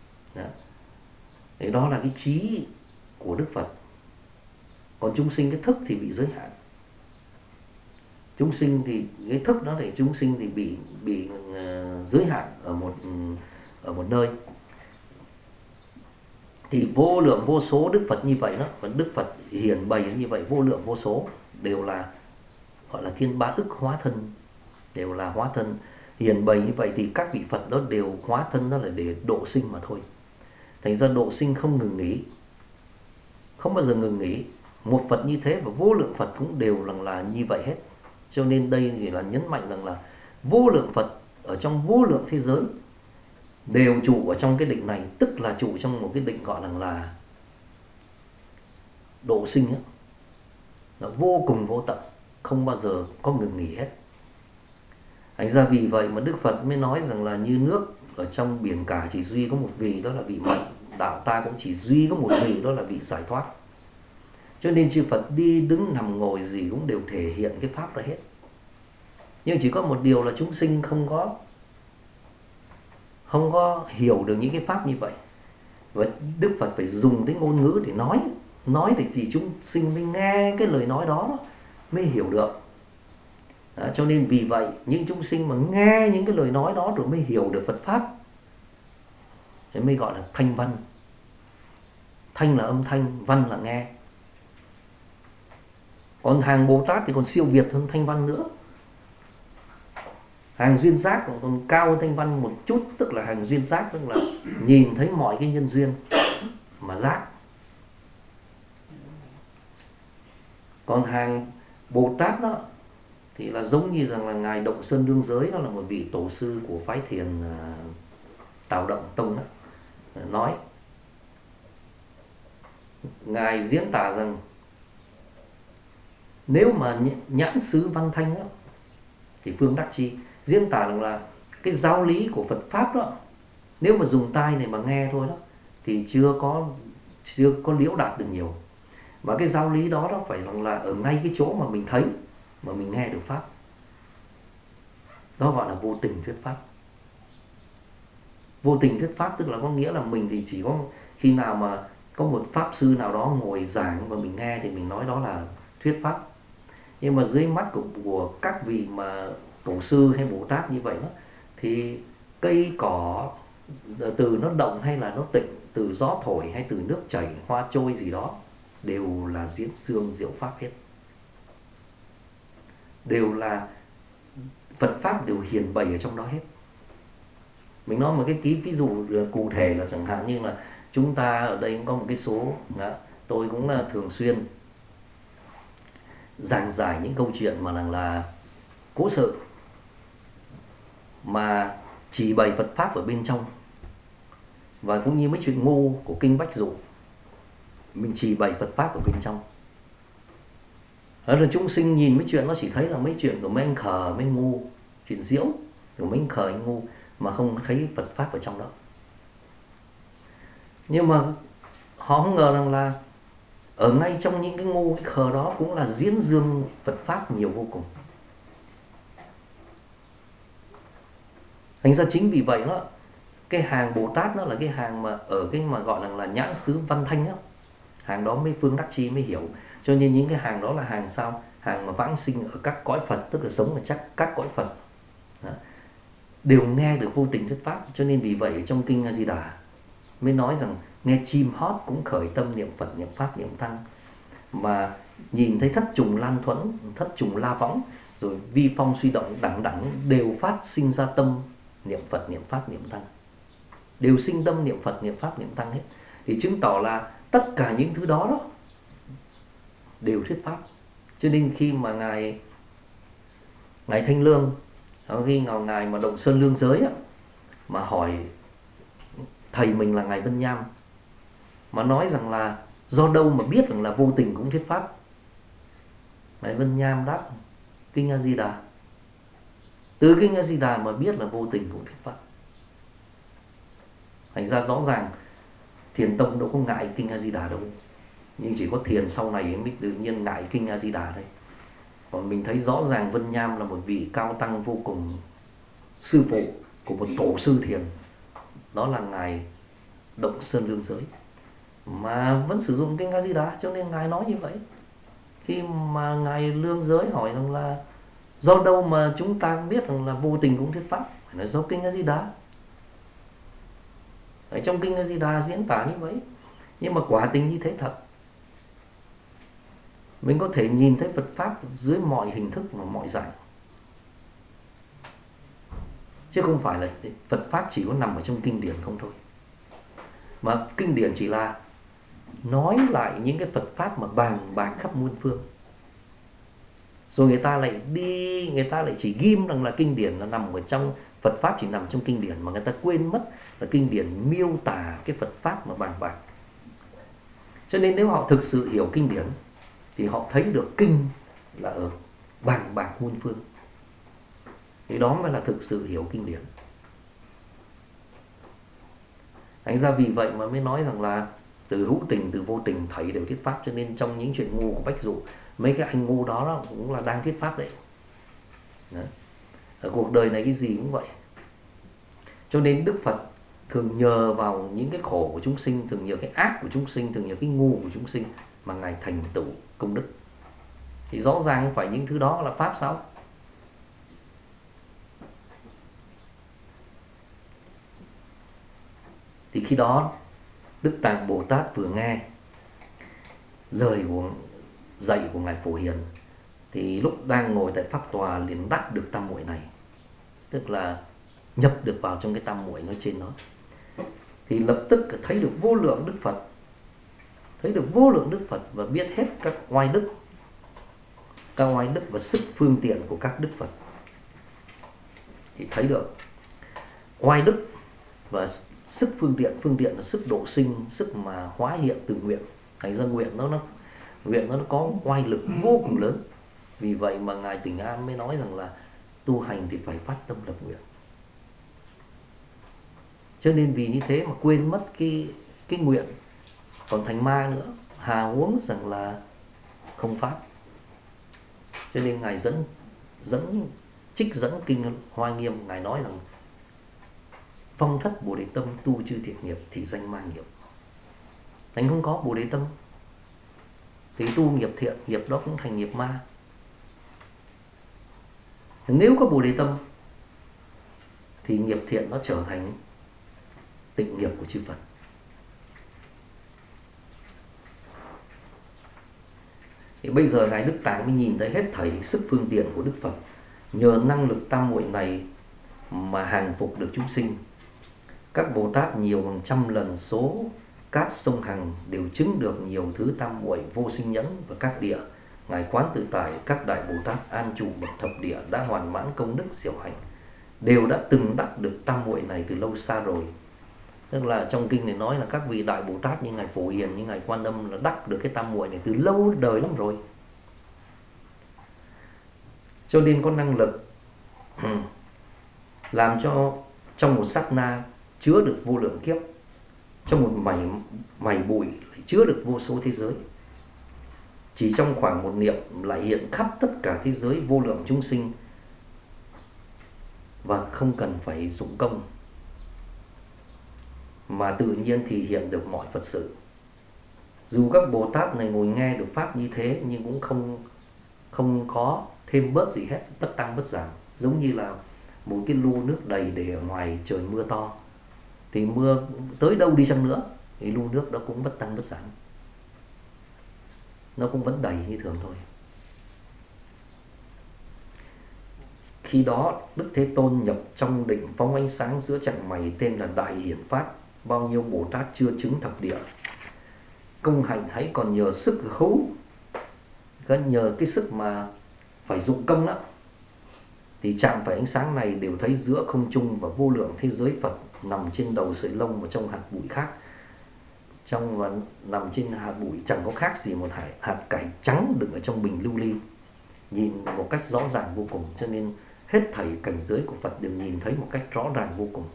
Speaker 1: Đó là cái trí của Đức Phật. Còn chúng sinh cái thức thì bị giới hạn. Chúng sinh thì cái thức đó thì chúng sinh thì bị giới hạn ở một nơi. Thì vô lượng vô số Đức Phật như vậy đó, và Đức Phật hiển bày như vậy vô lượng vô số, đều là gọi là thiên bá ức hóa thân, đều là hóa thân hiển bày như vậy. Thì các vị Phật đó đều hóa thân đó là để độ sinh mà thôi. Thành ra độ sinh không ngừng nghỉ, không bao giờ ngừng nghỉ. Một Phật như thế và vô lượng Phật cũng đều là như vậy hết. Cho nên đây thì là nhấn mạnh rằng là vô lượng Phật ở trong vô lượng thế giới đều trụ ở trong cái định này, tức là trụ trong một cái định gọi là độ sinh ấy. Nó vô cùng vô tận, không bao giờ có ngừng nghỉ hết. Thành ra vì vậy mà Đức Phật mới nói rằng là như nước ở trong biển cả chỉ duy có một vị, đó là vị mật. Đạo ta cũng chỉ duy có một vị, đó là vị giải thoát. Cho nên chư Phật đi đứng nằm ngồi gì cũng đều thể hiện cái pháp đó hết. Nhưng chỉ có một điều là chúng sinh không có hiểu được những cái pháp như vậy. Và Đức Phật phải dùng cái ngôn ngữ để nói để thì chúng sinh mới nghe cái lời nói đó mới hiểu được. Cho nên vì vậy những chúng sinh mà nghe những cái lời nói đó rồi mới hiểu được Phật pháp, thế mới gọi là thanh văn. Thanh là âm thanh, văn là nghe. Còn hàng Bồ Tát thì còn siêu việt hơn thanh văn nữa. Hàng duyên giác còn cao hơn thanh văn một chút, tức là hàng duyên giác tức là nhìn thấy mọi cái nhân duyên mà giác. Còn hàng Bồ Tát đó thì là giống như rằng là ngài Động Sơn Đương Giới, đó là một vị tổ sư của phái thiền Tào Động Tông đó, nói ngài diễn tả rằng nếu mà nhãn xứ văn thanh đó, thì phương đắc chi. Diễn tả rằng là cái giáo lý của Phật pháp đó, nếu mà dùng tai này mà nghe thôi đó thì chưa có liễu đạt được nhiều. Và cái giáo lý đó phải là ở ngay cái chỗ mà mình thấy, mà mình nghe được pháp. Đó gọi là vô tình thuyết pháp. Vô tình thuyết pháp tức là có nghĩa là mình thì chỉ có khi nào mà có một pháp sư nào đó ngồi giảng và mình nghe thì mình nói đó là thuyết pháp. Nhưng mà dưới mắt của các vị mà tổ sư hay Bồ Tát như vậy đó, thì cây cỏ từ nó động hay là nó tịnh, từ gió thổi hay từ nước chảy, hoa trôi gì đó, đều là diễn dương diệu pháp hết. Đều là Phật pháp đều hiển bày ở trong đó hết. Mình nói một cái ví dụ cụ thể là chẳng hạn như là chúng ta ở đây cũng có một cái số, tôi cũng là thường xuyên giảng giải những câu chuyện mà là cố sự, mà chỉ bày Phật pháp ở bên trong, Và cũng như mấy chuyện ngu của kinh Bách Dụ, mình chỉ bày Phật Pháp ở bên trong. Đó là chúng sinh nhìn mấy chuyện nó chỉ thấy là mấy chuyện của mấy anh khờ, mấy ngu, chuyện diễu của mấy anh khờ, anh ngu, mà không thấy Phật Pháp ở trong đó. Nhưng mà họ không ngờ rằng là ở ngay trong những cái ngu, cái khờ đó cũng là diễn dương Phật Pháp nhiều vô cùng. Thành ra chính vì vậy đó, cái hàng Bồ Tát nó là cái hàng mà ở cái mà gọi là nhãn xứ văn thanh đó. Hàng đó mới phương đắc chi mới hiểu. Cho nên những cái hàng đó là hàng sao? Hàng mà vãng sinh ở các cõi Phật, tức là sống ở các cõi Phật, đều nghe được vô tình thuyết Pháp. Cho nên vì vậy trong kinh A Di Đà mới nói rằng nghe chim hót cũng khởi tâm niệm Phật, niệm Pháp, niệm Tăng. Mà nhìn thấy thất trùng lan thuẫn, thất trùng la võng, rồi vi phong suy động đẳng đẳng, đều phát sinh ra tâm niệm Phật, niệm Pháp, niệm Tăng. Đều sinh tâm niệm Phật, niệm Pháp, niệm Tăng hết. Thì chứng tỏ là tất cả những thứ đó đều thuyết Pháp. Cho nên khi mà Ngài Thanh Lương, khi Ngài mà Động Sơn Lương Giới mà hỏi thầy mình là Ngài Vân Nham, mà nói rằng là do đâu mà biết rằng là vô tình cũng thuyết Pháp. Ngài Vân Nham đáp kinh A Di Đà. Từ kinh A Di Đà mà biết là vô tình cũng thuyết Pháp. Thành ra rõ ràng Thiền Tông đâu có ngại kinh A Di Đà đâu, nhưng chỉ có thiền sau này mới tự nhiên ngại kinh A Di Đà thôi. Còn mình thấy rõ ràng Vân Nham là một vị cao tăng vô cùng, sư phụ của một tổ sư thiền, đó là Ngài Động Sơn Lương Giới, mà vẫn sử dụng kinh A Di Đà. Cho nên Ngài nói như vậy. Khi mà Ngài Lương Giới hỏi rằng là do đâu mà chúng ta biết rằng là vô tình cũng thuyết Pháp, phải là do kinh A Di Đà. Ở trong kinh A Di Đà diễn tả như vậy. Nhưng mà quả tình như thế thật. Mình có thể nhìn thấy Phật Pháp dưới mọi hình thức và mọi dạng. Chứ không phải là Phật Pháp chỉ có nằm ở trong kinh điển không thôi. Mà kinh điển chỉ là nói lại những cái Phật Pháp mà bàn bạc khắp muôn phương. Rồi người ta lại chỉ ghim rằng là kinh điển nó nằm ở trong, Phật Pháp chỉ nằm trong kinh điển, mà người ta quên mất là kinh điển miêu tả cái Phật Pháp mà bàn bạc. Cho nên nếu họ thực sự hiểu kinh điển thì họ thấy được kinh là ở bàn bạc muôn phương. Thì đó mới là thực sự hiểu kinh điển. Thành ra vì vậy mà mới nói rằng là từ hữu tình, từ vô tình thầy đều thuyết Pháp. Cho nên trong những chuyện ngu của Bách Dụ, mấy cái anh ngu đó cũng là đang thuyết Pháp đấy. Ở cuộc đời này cái gì cũng vậy. Cho nên Đức Phật thường nhờ vào những cái khổ của chúng sinh, thường nhờ cái ác của chúng sinh, thường nhờ cái ngu của chúng sinh mà Ngài thành tựu công đức. Thì rõ ràng phải những thứ đó là Pháp sao? Thì khi đó Đức Tạng Bồ Tát vừa nghe lời dạy của Ngài Phổ Hiền, thì lúc đang ngồi tại Pháp Tòa liền đắc được tam muội này. Tức là nhập được vào trong cái tam muội nói trên đó. Thì lập tức thấy được vô lượng Đức Phật, thấy được vô lượng Đức Phật và biết hết các oai đức và sức phương tiện của các Đức Phật. Thì thấy được oai đức và sức phương tiện là sức độ sinh, sức mà hóa hiện từ nguyện. Thành ra nguyện nó có oai lực vô cùng lớn. Vì vậy mà Ngài Tỉnh An mới nói rằng là tu hành thì phải phát tâm lập nguyện. Cho nên vì như thế mà quên mất cái nguyện, còn thành ma nữa, hà huống rằng là không phát. Cho nên Ngài trích dẫn kinh Hoa Nghiêm, Ngài nói rằng phong thất Bồ Đề tâm, tu chư thiện nghiệp thì danh ma nghiệp. Thành không có Bồ Đề tâm thì tu nghiệp thiện, nghiệp đó cũng thành nghiệp ma. Nếu có Bồ Đề tâm thì nghiệp thiện nó trở thành tịnh nghiệp của chư Phật. Thì bây giờ Ngài Đức Tạng mới nhìn thấy hết thảy sức phương tiện của Đức Phật. Nhờ năng lực tam muội này mà hàng phục được chúng sinh. Các Bồ Tát nhiều hàng trăm lần số cát sông Hằng đều chứng được nhiều thứ tam muội vô sinh nhẫn và các địa. Ngài Quán Tự Tại, các đại Bồ Tát an trụ bậc thập địa đã hoàn mãn công đức diệu hạnh, đều đã từng đắc được tam muội này từ lâu xa rồi. Tức là trong kinh này nói là các vị đại Bồ Tát như ngài Phổ Hiền, như ngài Quan Âm là đắc được cái tam muội này từ lâu đời lắm rồi, cho nên có năng lực làm cho trong một sát na chứa được vô lượng kiếp, trong một mảy bụi chứa được vô số thế giới. Chỉ trong khoảng một niệm lại hiện khắp tất cả thế giới vô lượng chúng sinh, và không cần phải dụng công, mà tự nhiên thì hiện được mọi Phật sự. Dù các Bồ Tát này ngồi nghe được pháp như thế, nhưng cũng không có thêm bớt gì hết, bất tăng bất giảm. Giống như là một cái lu nước đầy để ở ngoài trời mưa to, thì mưa tới đâu đi chăng nữa thì lu nước đó cũng bất tăng bất giảm, nó cũng vẫn đầy như thường thôi. Khi đó Đức Thế Tôn nhập trong định phóng ánh sáng giữa chặng mày, tên là Đại Hiển Phát. Bao nhiêu Bồ Tát chưa chứng thập địa, công hạnh hãy còn nhờ sức hữu, nhờ cái sức mà phải dụng công đó, thì chạm phải ánh sáng này đều thấy giữa không trung và vô lượng thế giới Phật nằm trên đầu sợi lông và trong hạt bụi khác. Trong và nằm trên hạt bụi chẳng có khác gì một hạt cải trắng đựng ở trong bình lưu ly, nhìn một cách rõ ràng vô cùng. Cho nên hết thảy cảnh giới của Phật đều nhìn thấy một cách rõ ràng vô cùng.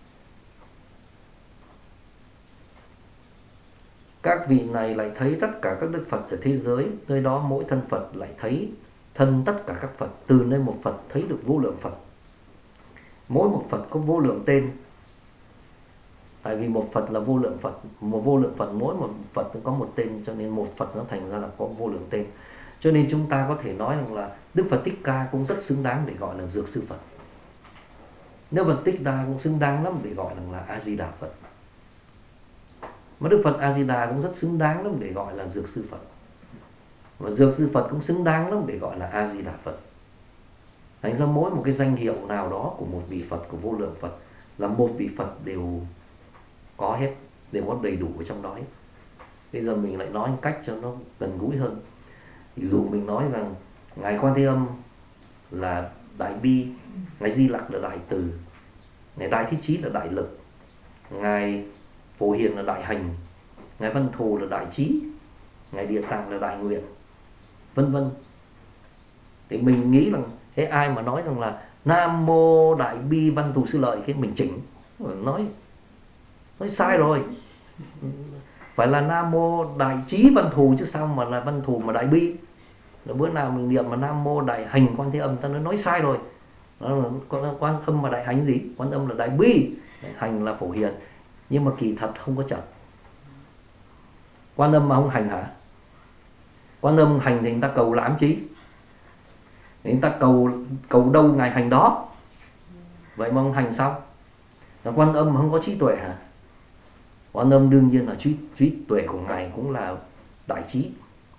Speaker 1: Các vị này lại thấy tất cả các Đức Phật ở thế giới, nơi đó mỗi thân Phật lại thấy thân tất cả các Phật. Từ nơi một Phật thấy được vô lượng Phật. Mỗi một Phật có vô lượng tên. Tại vì một Phật là vô lượng Phật, một vô lượng Phật, mỗi một Phật có một tên, cho nên một Phật nó thành ra là có vô lượng tên. Cho nên chúng ta có thể nói rằng là Đức Phật Thích Ca cũng rất xứng đáng để gọi là Dược Sư Phật. Đức Phật Thích Ca cũng xứng đáng lắm để gọi là A Di Đà Phật. Mà Đức Phật A Di Đà cũng rất xứng đáng lắm để gọi là Dược Sư Phật. Và Dược Sư Phật cũng xứng đáng lắm để gọi là A Di Đà Phật. Thành ra mỗi một cái danh hiệu nào đó của một vị Phật, của vô lượng Phật, là một vị Phật đều có hết, đều có đầy đủ ở trong đó hết. Bây giờ mình lại nói một cách cho nó gần gũi hơn. Ví dụ mình nói rằng ngài Quan Thế Âm là Đại Bi, ngài Di Lặc là Đại Từ, ngài Đại Thế Chí là Đại Lực, ngài Phổ Hiền là Đại Hành, ngài Văn Thù là Đại Trí, ngài Địa Tạng là Đại Nguyện, vân vân. Thì mình nghĩ rằng thế ai mà nói rằng là Nam Mô Đại Bi Văn Thù Sư Lợi, cái mình chỉnh, nói sai rồi. Phải là Nam Mô Đại Trí Văn Thù chứ sao mà là Văn Thù mà Đại Bi. Rồi bữa nào mình niệm mà Nam Mô Đại Hành Quan Thế Âm, ta nói sai rồi. Đó là Quan Âm mà Đại Hành gì? Quan Âm là Đại Bi, Đại Hành là Phổ Hiền. Nhưng mà kỳ thật không có chật. Quan Âm mà không hành hả? Quan Âm hành thì người ta cầu làm chí? Người ta cầu đâu ngài hành đó. Vậy mà không hành sao? Là Quan Âm mà không có trí tuệ hả? Quan Âm đương nhiên là trí tuệ của ngài cũng là đại trí.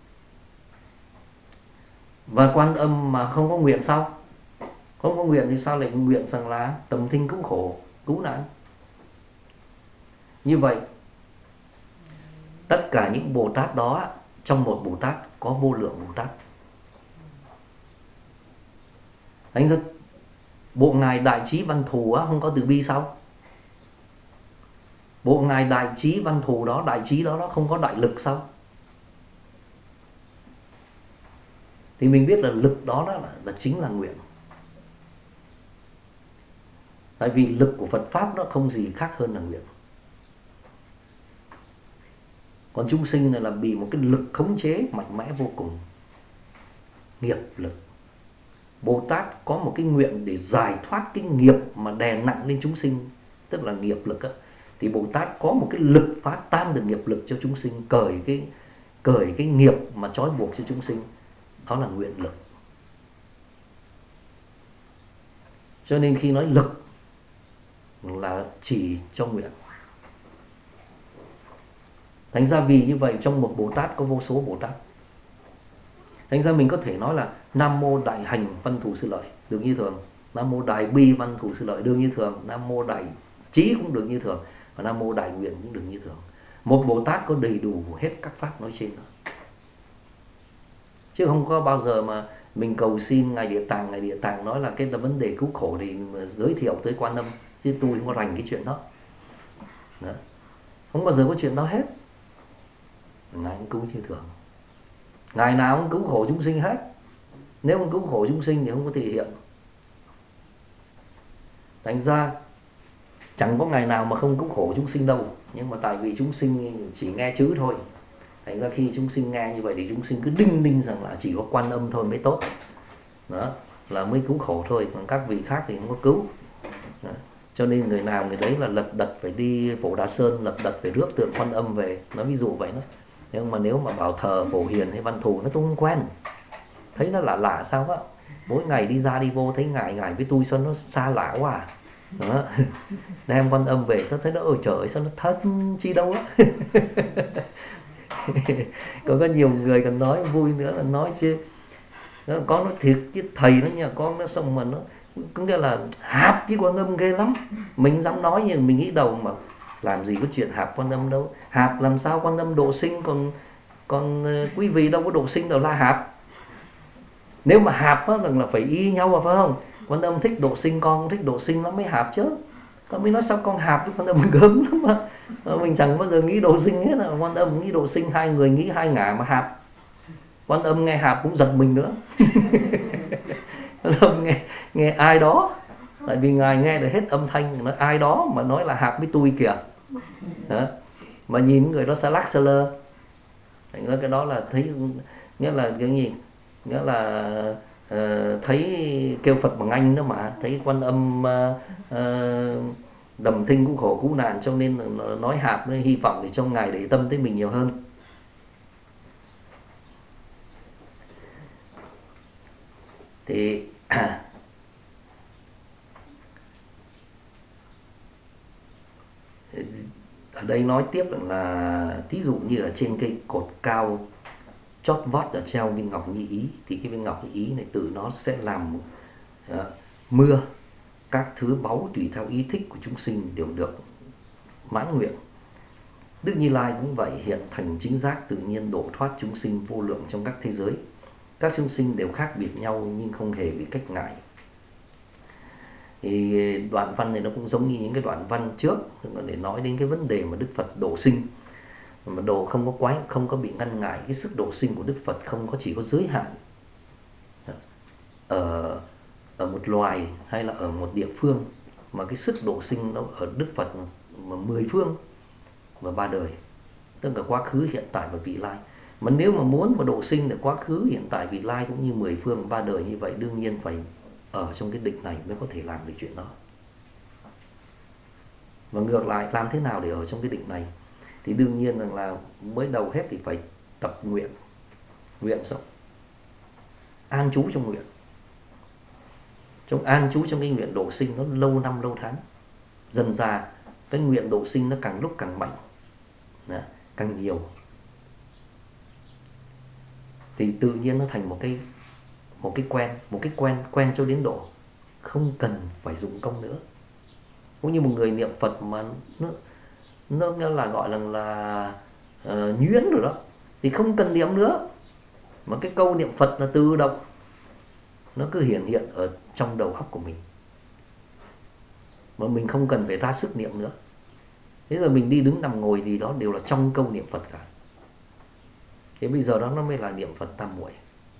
Speaker 1: Và Quan Âm mà không có nguyện sao? Không có nguyện thì sao lại nguyện rằng là tầm thinh cứu khổ, cứu nạn? Như vậy tất cả những Bồ Tát đó, trong một Bồ Tát có vô lượng Bồ Tát. Thành ra bộ ngài Đại Trí Văn Thù không có từ bi sao? Bộ ngài Đại Trí Văn Thù đó, Đại Trí đó không có đại lực sao? Thì mình biết là lực đó là chính là nguyện. Tại vì lực của Phật Pháp nó không gì khác hơn là nguyện. Còn chúng sinh này là bị một cái lực khống chế mạnh mẽ vô cùng, nghiệp lực. Bồ Tát có một cái nguyện để giải thoát cái nghiệp mà đè nặng lên chúng sinh, tức là nghiệp lực á. Thì Bồ Tát có một cái lực phá tan được nghiệp lực cho chúng sinh, cởi cái nghiệp mà trói buộc cho chúng sinh. Đó là nguyện lực. Cho nên khi nói lực là chỉ cho nguyện. Thành ra vì như vậy trong một Bồ Tát có vô số Bồ Tát. Thành ra mình có thể nói là Nam Mô Đại Hành Văn Thù Sư Lợi được như thường, Nam Mô Đại Bi Văn Thù Sư Lợi được như thường, Nam Mô Đại Trí cũng được như thường, và Nam Mô Đại Nguyện cũng được như thường. Một Bồ Tát có đầy đủ hết các pháp nói trên đó. Chứ không có bao giờ mà mình cầu xin ngài Địa Tạng nói là cái vấn đề cứu khổ thì giới thiệu tới Quan Âm, chứ tôi không có rành cái chuyện đó. Đó. Không bao giờ có chuyện đó hết. Ngài cũng cứu như thường, ngày nào cũng cứu khổ chúng sinh hết. Nếu không cứu khổ chúng sinh thì không có thể hiện. Thành ra chẳng có ngày nào mà không cứu khổ chúng sinh đâu. Nhưng mà tại vì chúng sinh chỉ nghe chữ thôi, thành ra khi chúng sinh nghe như vậy thì chúng sinh cứ đinh ninh rằng là chỉ có Quan Âm thôi mới tốt. Đó, là mới cứu khổ thôi, còn các vị khác thì không có cứu. Đó. Cho nên người nào người đấy là lật đật phải đi Phổ Đà Sơn, lật đật phải rước tượng Quan Âm về. Nó ví dụ vậy đó. Nhưng mà nếu mà bảo thờ Phổ Hiền hay Văn Thù nó tôi không quen, thấy nó lạ lạ sao á. Mỗi ngày đi ra đi vô thấy ngài với tôi sao nó xa lạ quá à. Đó. Đem Quan Âm về sao thấy nó ôi trời ơi, sao nó thân chi đâu á. Có nhiều người còn nói vui nữa là nói chứ con nó thiệt chứ thầy nó nha, con nó xong mà nó cũng nghĩa là hạp với Quan Âm ghê lắm. Mình dám nói nhưng mình nghĩ đầu mà làm gì có chuyện hạp Quan Âm đâu. Hạp làm sao Quan Âm độ sinh, còn quý vị đâu có độ sinh đâu là hạp. Nếu mà hạp á là phải y nhau mà phải không? Quan Âm thích độ sinh, con thích độ sinh lắm mới hạp chứ. Con mới nói sao con hạp với Quan Âm gớm lắm mà. Mình chẳng bao giờ nghĩ độ sinh hết. Quan Âm nghĩ độ sinh, hai người nghĩ hai ngả mà hạp. Quan Âm nghe hạp cũng giật mình nữa. Quan Âm nghe ai đó, tại vì ngài nghe được hết âm thanh, nói ai đó mà nói là hạp với tôi kìa. Đó. Mà nhìn người đó xa lắc xa lơ, thành ra cái đó là thấy, nghĩa là cái gì, nghĩa là thấy kêu Phật bằng Anh đó mà, thấy Quan Âm đầm thinh cũng khổ cứu nạn, cho nên nói hạp, nên hy vọng để cho ngài để tâm tới mình nhiều hơn. Thì ở đây nói tiếp là thí dụ như ở trên cây cột cao chót vót ở treo viên ngọc như ý, thì cái viên ngọc như ý này tự nó sẽ làm mưa các thứ báu tùy theo ý thích của chúng sinh đều được mãn nguyện. Đức Như Lai cũng vậy, hiện thành chính giác tự nhiên độ thoát chúng sinh vô lượng trong các thế giới. Các chúng sinh đều khác biệt nhau nhưng không hề bị cách ngại. Thì đoạn văn này nó cũng giống như những cái đoạn văn trước, để nói đến cái vấn đề mà Đức Phật độ sinh, mà độ không có quái, không có bị ngăn ngại. Cái sức độ sinh của Đức Phật không có chỉ có giới hạn ở một loài hay là ở một địa phương, mà cái sức độ sinh nó ở Đức Phật mà 10 phương và 3 đời, tức là quá khứ, hiện tại và vị lai. Mà nếu mà muốn mà độ sinh được quá khứ, hiện tại, vị lai cũng như 10 phương 3 đời như vậy, đương nhiên phải ở trong cái định này mới có thể làm được chuyện đó. Và ngược lại, làm thế nào để ở trong cái định này? Thì đương nhiên rằng là mới đầu hết thì phải tập nguyện. Nguyện xong an trú trong nguyện, trong an trú trong cái nguyện độ sinh nó lâu năm lâu tháng. Dần ra cái nguyện độ sinh nó càng lúc càng mạnh, càng nhiều, thì tự nhiên nó thành một cái quen cho đến độ không cần phải dụng công nữa. Cũng như một người niệm Phật mà nó là gọi là nhuyễn rồi đó, thì không cần niệm nữa, mà cái câu niệm Phật là tự động nó cứ hiện ở trong đầu óc của mình, mà mình không cần phải ra sức niệm nữa. Thế rồi mình đi đứng nằm ngồi gì đó đều là trong câu niệm Phật cả. Thế bây giờ đó nó mới là niệm Phật tam muội.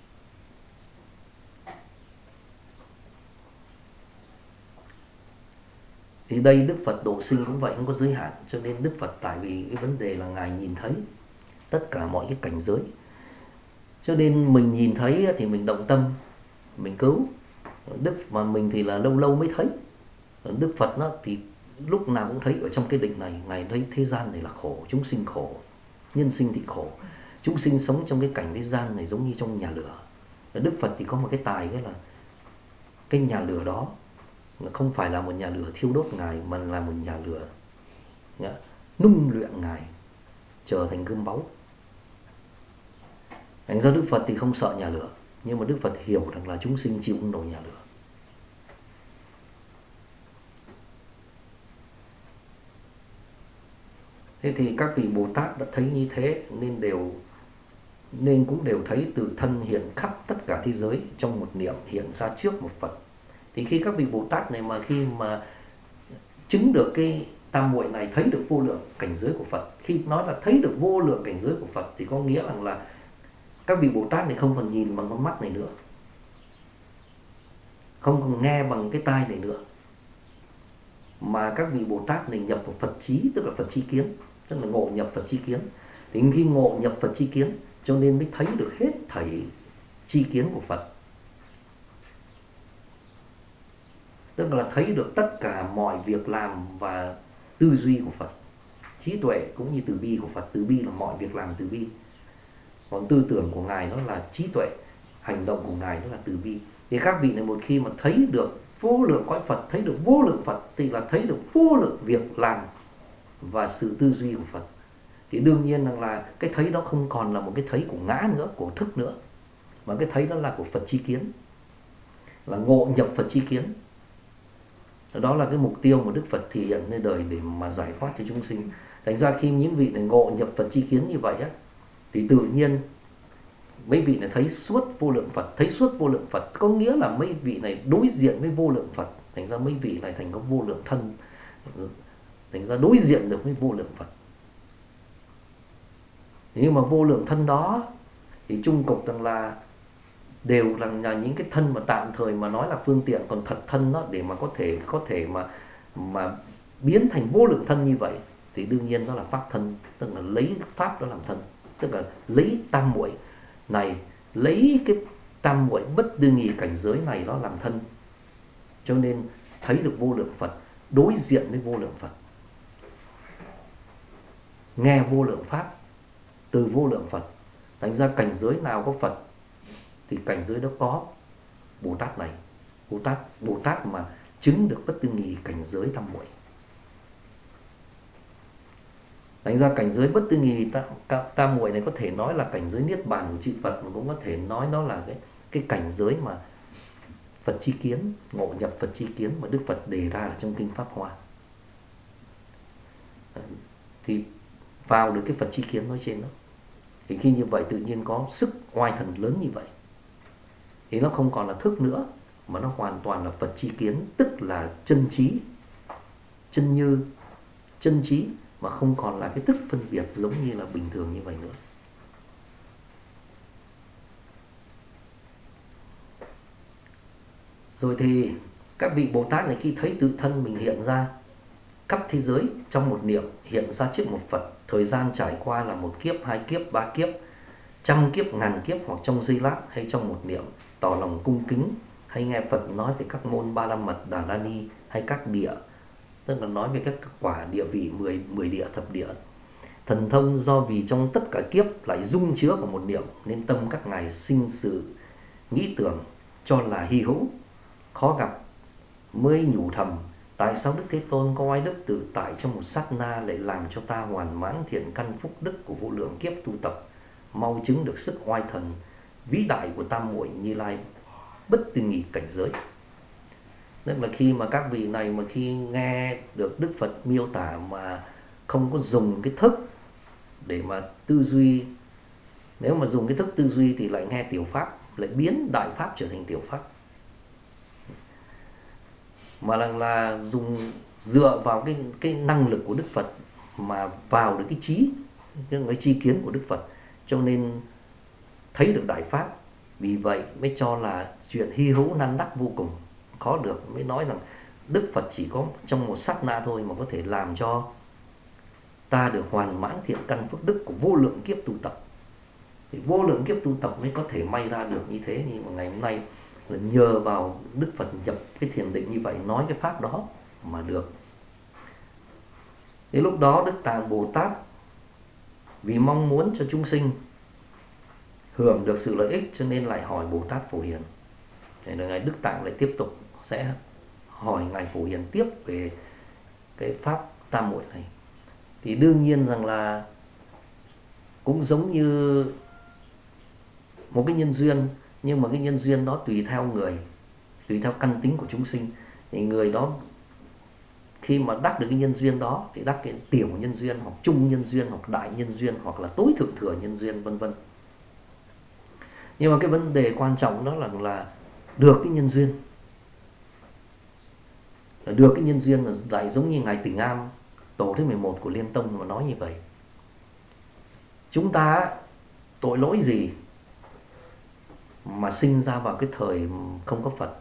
Speaker 1: Thì đây Đức Phật độ sinh cũng vậy, không có giới hạn. Cho nên Đức Phật, tại vì cái vấn đề là ngài nhìn thấy tất cả mọi cái cảnh giới, cho nên mình nhìn thấy thì mình động tâm, mình cứu. Đức mà mình thì là lâu lâu mới thấy. Đức Phật nó thì lúc nào cũng thấy ở trong cái định này. Ngài thấy thế gian này là khổ, chúng sinh khổ, nhân sinh thì khổ. Chúng sinh sống trong cái cảnh thế gian này giống như trong nhà lửa. Đức Phật thì có một cái tài, cái là cái nhà lửa đó không phải là một nhà lửa thiêu đốt ngài, mà là một nhà lửa nung luyện ngài trở thành gươm báu. Thành ra Đức Phật thì không sợ nhà lửa, nhưng mà Đức Phật hiểu rằng là chúng sinh chịu không nổi nhà lửa. Thế thì các vị Bồ Tát đã thấy như thế, nên cũng đều thấy tự thân hiện khắp tất cả thế giới trong một niệm, hiện ra trước một Phật. Thì khi các vị Bồ Tát này mà khi mà chứng được tam muội này thấy được vô lượng cảnh giới của Phật. Khi nói là thấy được vô lượng cảnh giới của Phật thì có nghĩa rằng là các vị Bồ Tát này không còn nhìn bằng con mắt này nữa, không còn nghe bằng cái tai này nữa, mà các vị Bồ Tát này nhập vào Phật trí, tức là Phật chi kiến, tức là ngộ nhập Phật chi kiến. Thì khi ngộ nhập Phật chi kiến cho nên mới thấy được hết thảy chi kiến của Phật, tức là thấy được tất cả mọi việc làm và tư duy của Phật. Trí tuệ cũng như từ bi của Phật. Từ bi là mọi việc làm từ bi, còn tư tưởng của Ngài nó là trí tuệ, hành động của Ngài nó là từ bi. Thì các vị này một khi mà thấy được vô lượng cõi Phật, thấy được vô lượng Phật, thì là thấy được vô lượng việc làm và sự tư duy của Phật. Thì đương nhiên rằng là cái thấy đó không còn là một cái thấy của ngã nữa, của thức nữa, mà cái thấy đó là của Phật chi kiến, là ngộ nhập Phật chi kiến. Đó là cái mục tiêu mà Đức Phật thể hiện nơi đời để mà giải thoát cho chúng sinh. Thành ra khi những vị này ngộ nhập Phật chi kiến như vậy á, thì tự nhiên mấy vị này thấy suốt vô lượng Phật. Thấy suốt vô lượng Phật có nghĩa là mấy vị này đối diện với vô lượng Phật. Thành ra mấy vị này thành có vô lượng thân, thành ra đối diện được với vô lượng Phật. Nhưng mà vô lượng thân đó thì chung cục rằng là đều là những cái thân mà tạm thời mà nói là phương tiện, còn thật thân đó để mà có thể mà biến thành vô lượng thân như vậy thì đương nhiên đó là pháp thân, tức là lấy pháp đó làm thân, tức là lấy tam muội này, lấy cái tam muội bất tư nghì cảnh giới này đó làm thân, cho nên thấy được vô lượng Phật, đối diện với vô lượng Phật, nghe vô lượng pháp từ vô lượng Phật. Thành ra cảnh giới nào có Phật thì cảnh giới đó có Bồ Tát này, Bồ Tát mà chứng được bất tư nghì cảnh giới tam muội. Thành ra cảnh giới bất tư nghì tam muội này có thể nói là cảnh giới niết bàn của chư Phật, mà cũng có thể nói nó là cái cảnh giới mà Phật chi kiến, ngộ nhập Phật chi kiến mà Đức Phật đề ra ở trong kinh Pháp Hoa. Thì vào được cái Phật chi kiến nói trên đó, thì khi như vậy tự nhiên có sức oai thần lớn như vậy, thì nó không còn là thức nữa, mà nó hoàn toàn là Phật chi kiến, tức là chân trí, chân như, chân trí, mà không còn là cái thức phân biệt giống như là bình thường như vậy nữa. Rồi thì các vị Bồ Tát này khi thấy tự thân mình hiện ra khắp thế giới trong một niệm, hiện ra trước một Phật, thời gian trải qua là một kiếp, hai kiếp, ba kiếp, trăm kiếp, ngàn kiếp, hoặc trong giây lát hay trong một niệm, tỏ lòng cung kính hay nghe Phật nói về các môn Ba La Mật, Đà La Ni hay các địa, tức là nói về các quả địa vị 10 địa, thập địa. Thần thông do vì trong tất cả kiếp lại dung chứa vào một niệm, nên tâm các ngài sinh sự nghĩ tưởng cho là hy hữu, khó gặp, mới nhủ thầm: tại sao Đức Thế Tôn có oai đức tự tại trong một sát na lại làm cho ta hoàn mãn thiện căn phúc đức của vô lượng kiếp tu tập, mau chứng được sức oai thần vĩ đại của tam muội Như Lai bất tư nghì cảnh giới. Tức là khi mà các vị này mà khi nghe được Đức Phật miêu tả mà không có dùng cái thức để mà tư duy, nếu mà dùng cái thức tư duy thì lại nghe tiểu pháp, lại biến đại pháp trở thành tiểu pháp, mà là dùng dựa vào cái năng lực của Đức Phật mà vào được cái trí, cái tri kiến của Đức Phật, cho nên thấy được đại pháp. Vì vậy mới cho là chuyện hy hữu nan đắc vô cùng, khó được, mới nói rằng Đức Phật chỉ có trong một sát na thôi mà có thể làm cho ta được hoàn mãn thiện căn phước đức của vô lượng kiếp tu tập. Thì vô lượng kiếp tu tập mới có thể may ra được như thế. Nhưng mà ngày hôm nay là nhờ vào Đức Phật nhập cái thiền định như vậy, nói cái pháp đó mà được. Thì lúc đó Đức Tạng Bồ Tát vì mong muốn cho chúng sinh hưởng được sự lợi ích cho nên lại hỏi Bồ Tát Phổ Hiền. Thì là Ngài Đức Tạng lại tiếp tục sẽ hỏi Ngài Phổ Hiền tiếp về cái pháp tam muội này. Thì đương nhiên rằng là cũng giống như một cái nhân duyên, nhưng mà cái nhân duyên đó tùy theo người, tùy theo căn tính của chúng sinh. Thì người đó khi mà đắc được cái nhân duyên đó thì đắc cái tiểu nhân duyên, hoặc trung nhân duyên, hoặc đại nhân duyên, hoặc là tối thượng thừa nhân duyên, vân vân. Nhưng mà cái vấn đề quan trọng đó là được cái nhân duyên, là được cái nhân duyên là lại giống như Ngài Tỉnh Am tổ thứ 11 của Liên Tông mà nói như vậy. Chúng ta tội lỗi gì mà sinh ra vào cái thời không có Phật?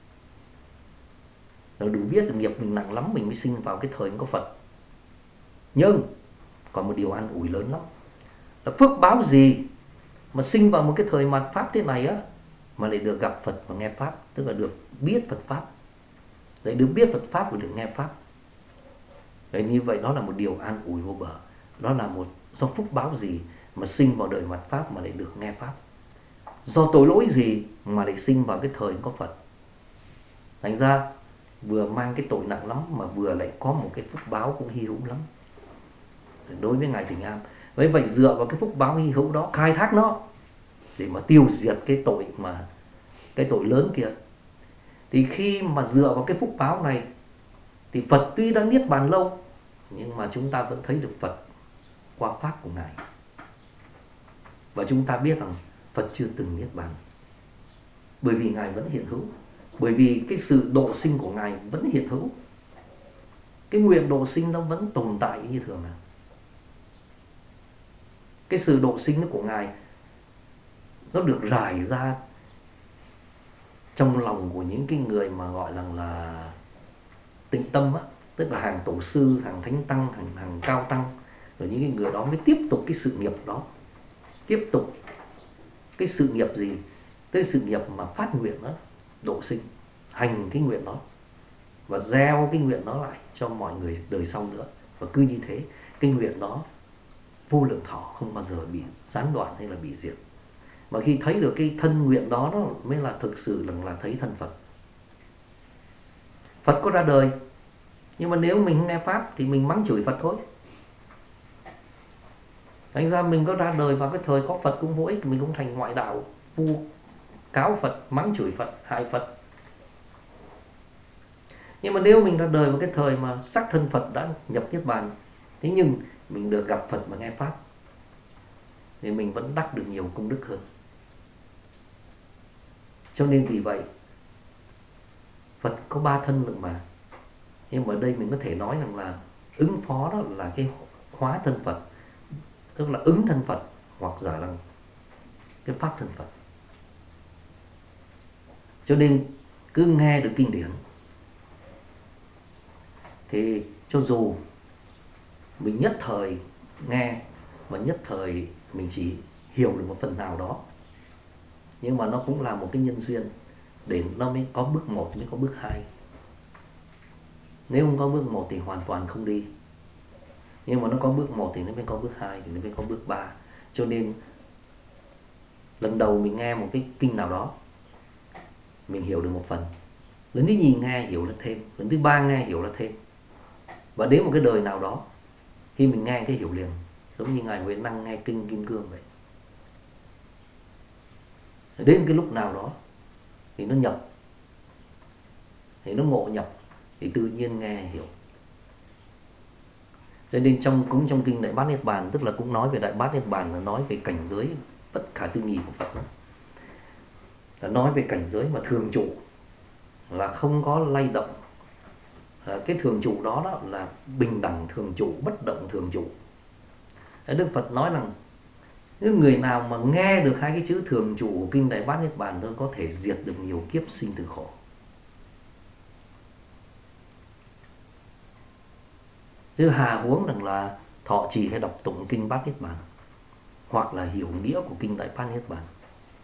Speaker 1: Rồi đủ biết được nghiệp mình nặng lắm mình mới sinh vào cái thời không có Phật. Nhưng còn một điều an ủi lớn lắm, là phước báo gì mà sinh vào một cái thời mạt Pháp thế này á, mà lại được gặp Phật và nghe Pháp, tức là được biết Phật Pháp. Đấy, được biết Phật Pháp và được nghe Pháp. Đấy, như vậy đó là một điều an ủi vô bờ. Đó là một do phúc báo gì mà sinh vào đời mạt Pháp mà lại được nghe Pháp. Do tội lỗi gì mà lại sinh vào cái thời có Phật. Thành ra vừa mang cái tội nặng lắm mà vừa lại có một cái phúc báo cũng hy hữu lắm đối với Ngài Tình Am. Với vậy dựa vào cái phúc báo hy hữu đó, khai thác nó để mà tiêu diệt cái tội lớn kia. Thì khi mà dựa vào cái phúc báo này thì Phật tuy đã niết bàn lâu, nhưng mà chúng ta vẫn thấy được Phật qua pháp của Ngài. Và chúng ta biết rằng Phật chưa từng niết bàn, bởi vì Ngài vẫn hiện hữu. Bởi vì cái sự độ sinh của Ngài vẫn hiện hữu. Cái nguyện độ sinh nó vẫn tồn tại như thường nào. Cái sự độ sinh của Ngài nó được rải ra trong lòng của những cái người mà gọi là tịnh tâm á, tức là hàng tổ sư, hàng thánh tăng, hàng cao tăng. Rồi những cái người đó mới tiếp tục cái sự nghiệp đó. Tiếp tục cái sự nghiệp gì? Cái sự nghiệp mà phát nguyện đó, độ sinh, hành cái nguyện đó và gieo cái nguyện đó lại cho mọi người đời sau nữa. Và cứ như thế, cái nguyện đó vô lượng thọ, không bao giờ bị gián đoạn hay là bị diệt. Mà khi thấy được cái thân nguyện đó, đó mới là thực sự là thấy thân Phật. Phật có ra đời, nhưng mà nếu mình không nghe Pháp thì mình mắng chửi Phật thôi. Thành ra mình có ra đời vào cái thời có Phật cũng vô ích, mình cũng thành ngoại đạo, vu cáo Phật, mắng chửi Phật, hại Phật. Nhưng mà nếu mình ra đời vào cái thời mà sắc thân Phật đã nhập niết bàn, thế nhưng mình được gặp Phật và nghe Pháp, thì mình vẫn đắc được nhiều công đức hơn. Cho nên vì vậy Phật có 3 thân lượng mà. Nhưng mà ở đây mình có thể nói rằng là ứng phó đó là cái hóa thân Phật, tức là ứng thân Phật, hoặc giả là cái pháp thân Phật. Cho nên cứ nghe được kinh điển thì cho dù mình nhất thời nghe và nhất thời mình chỉ hiểu được một phần nào đó, nhưng mà nó cũng là một cái nhân duyên để nó mới có bước 1 mới có bước 2. Nếu không có bước 1 thì hoàn toàn không đi. Nhưng mà nó có bước 1 thì nó mới có bước 2, thì nó mới có bước 3. Cho nên lần đầu mình nghe một cái kinh nào đó, mình hiểu được một phần. Lần thứ 2 nghe hiểu là thêm, lần thứ 3 nghe hiểu là thêm. Và đến một cái đời nào đó, khi mình nghe cái hiểu liền, giống như Ngài Huệ Năng nghe kinh Kim Cương vậy. Đến cái lúc nào đó thì nó nhập, thì nó ngộ nhập, thì tự nhiên nghe hiểu. Cho nên trong kinh Đại Bát Niết Bàn, tức là cũng nói về Đại Bát Niết Bàn, là nói về cảnh giới bất khả tư nghị của Phật đó. Là nói về cảnh giới mà thường trụ, là không có lay động. Cái thường trụ đó là bình đẳng thường trụ, bất động thường trụ. Đức Phật nói rằng nếu người nào mà nghe được 2 cái chữ thường trụ của kinh Đại Bát Niết Bàn thôi, có thể diệt được nhiều kiếp sinh tử khổ. Chứ hà huống rằng là thọ trì hay đọc tụng kinh Bát Niết Bàn, hoặc là hiểu nghĩa của kinh Đại Bát Niết Bàn,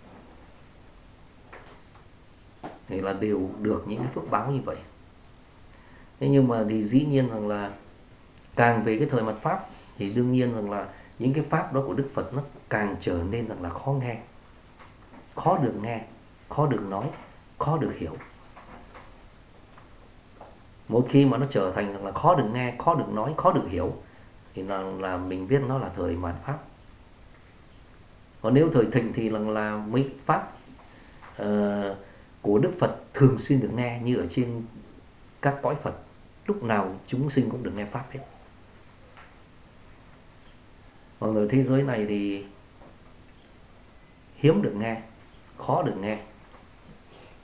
Speaker 1: thì là đều được những cái phước báo như vậy. Thế nhưng mà thì dĩ nhiên rằng là càng về cái thời mạt Pháp thì đương nhiên rằng là những cái pháp đó của Đức Phật nó càng trở nên rằng là khó nghe, khó được nghe, khó được nói, khó được hiểu. Một khi mà nó trở thành rằng là khó được nghe, khó được nói, khó được hiểu, thì là mình biết nó là thời mạt Pháp. Còn nếu thời thịnh thì là mấy pháp của Đức Phật thường xuyên được nghe, như ở trên các cõi Phật, lúc nào chúng sinh cũng được nghe pháp hết. Còn ở thế giới này thì hiếm được nghe, khó được nghe.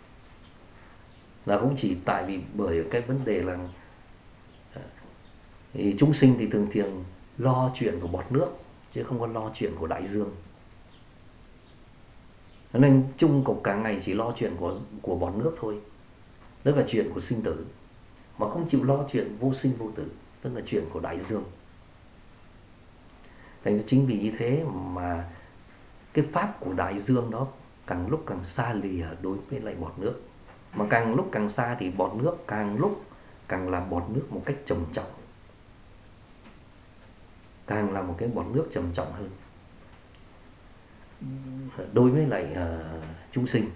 Speaker 1: Là cũng chỉ tại vì bởi cái vấn đề là Thì chúng sinh thì thường thường lo chuyện của bọt nước chứ không có lo chuyện của đại dương. Nên chung cục cả ngày chỉ lo chuyện của bọt nước thôi, tức là chuyện của sinh tử, mà không chịu lo chuyện vô sinh vô tử, tức là chuyện của đại dương. Thành ra chính vì như thế mà cái pháp của đại dương đó càng lúc càng xa lìa đối với lại bọt nước. Mà càng lúc càng xa thì bọt nước càng lúc càng làm bọt nước một cách trầm trọng, càng là một cái bọt nước trầm trọng hơn đối với lại chúng sinh.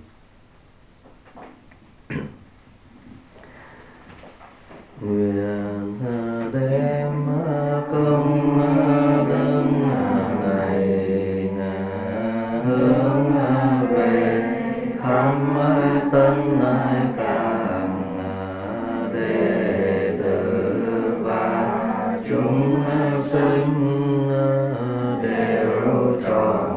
Speaker 1: Nguyện đem công đức này hướng về khắp tân càng đệ tử và chúng sinh đều trọn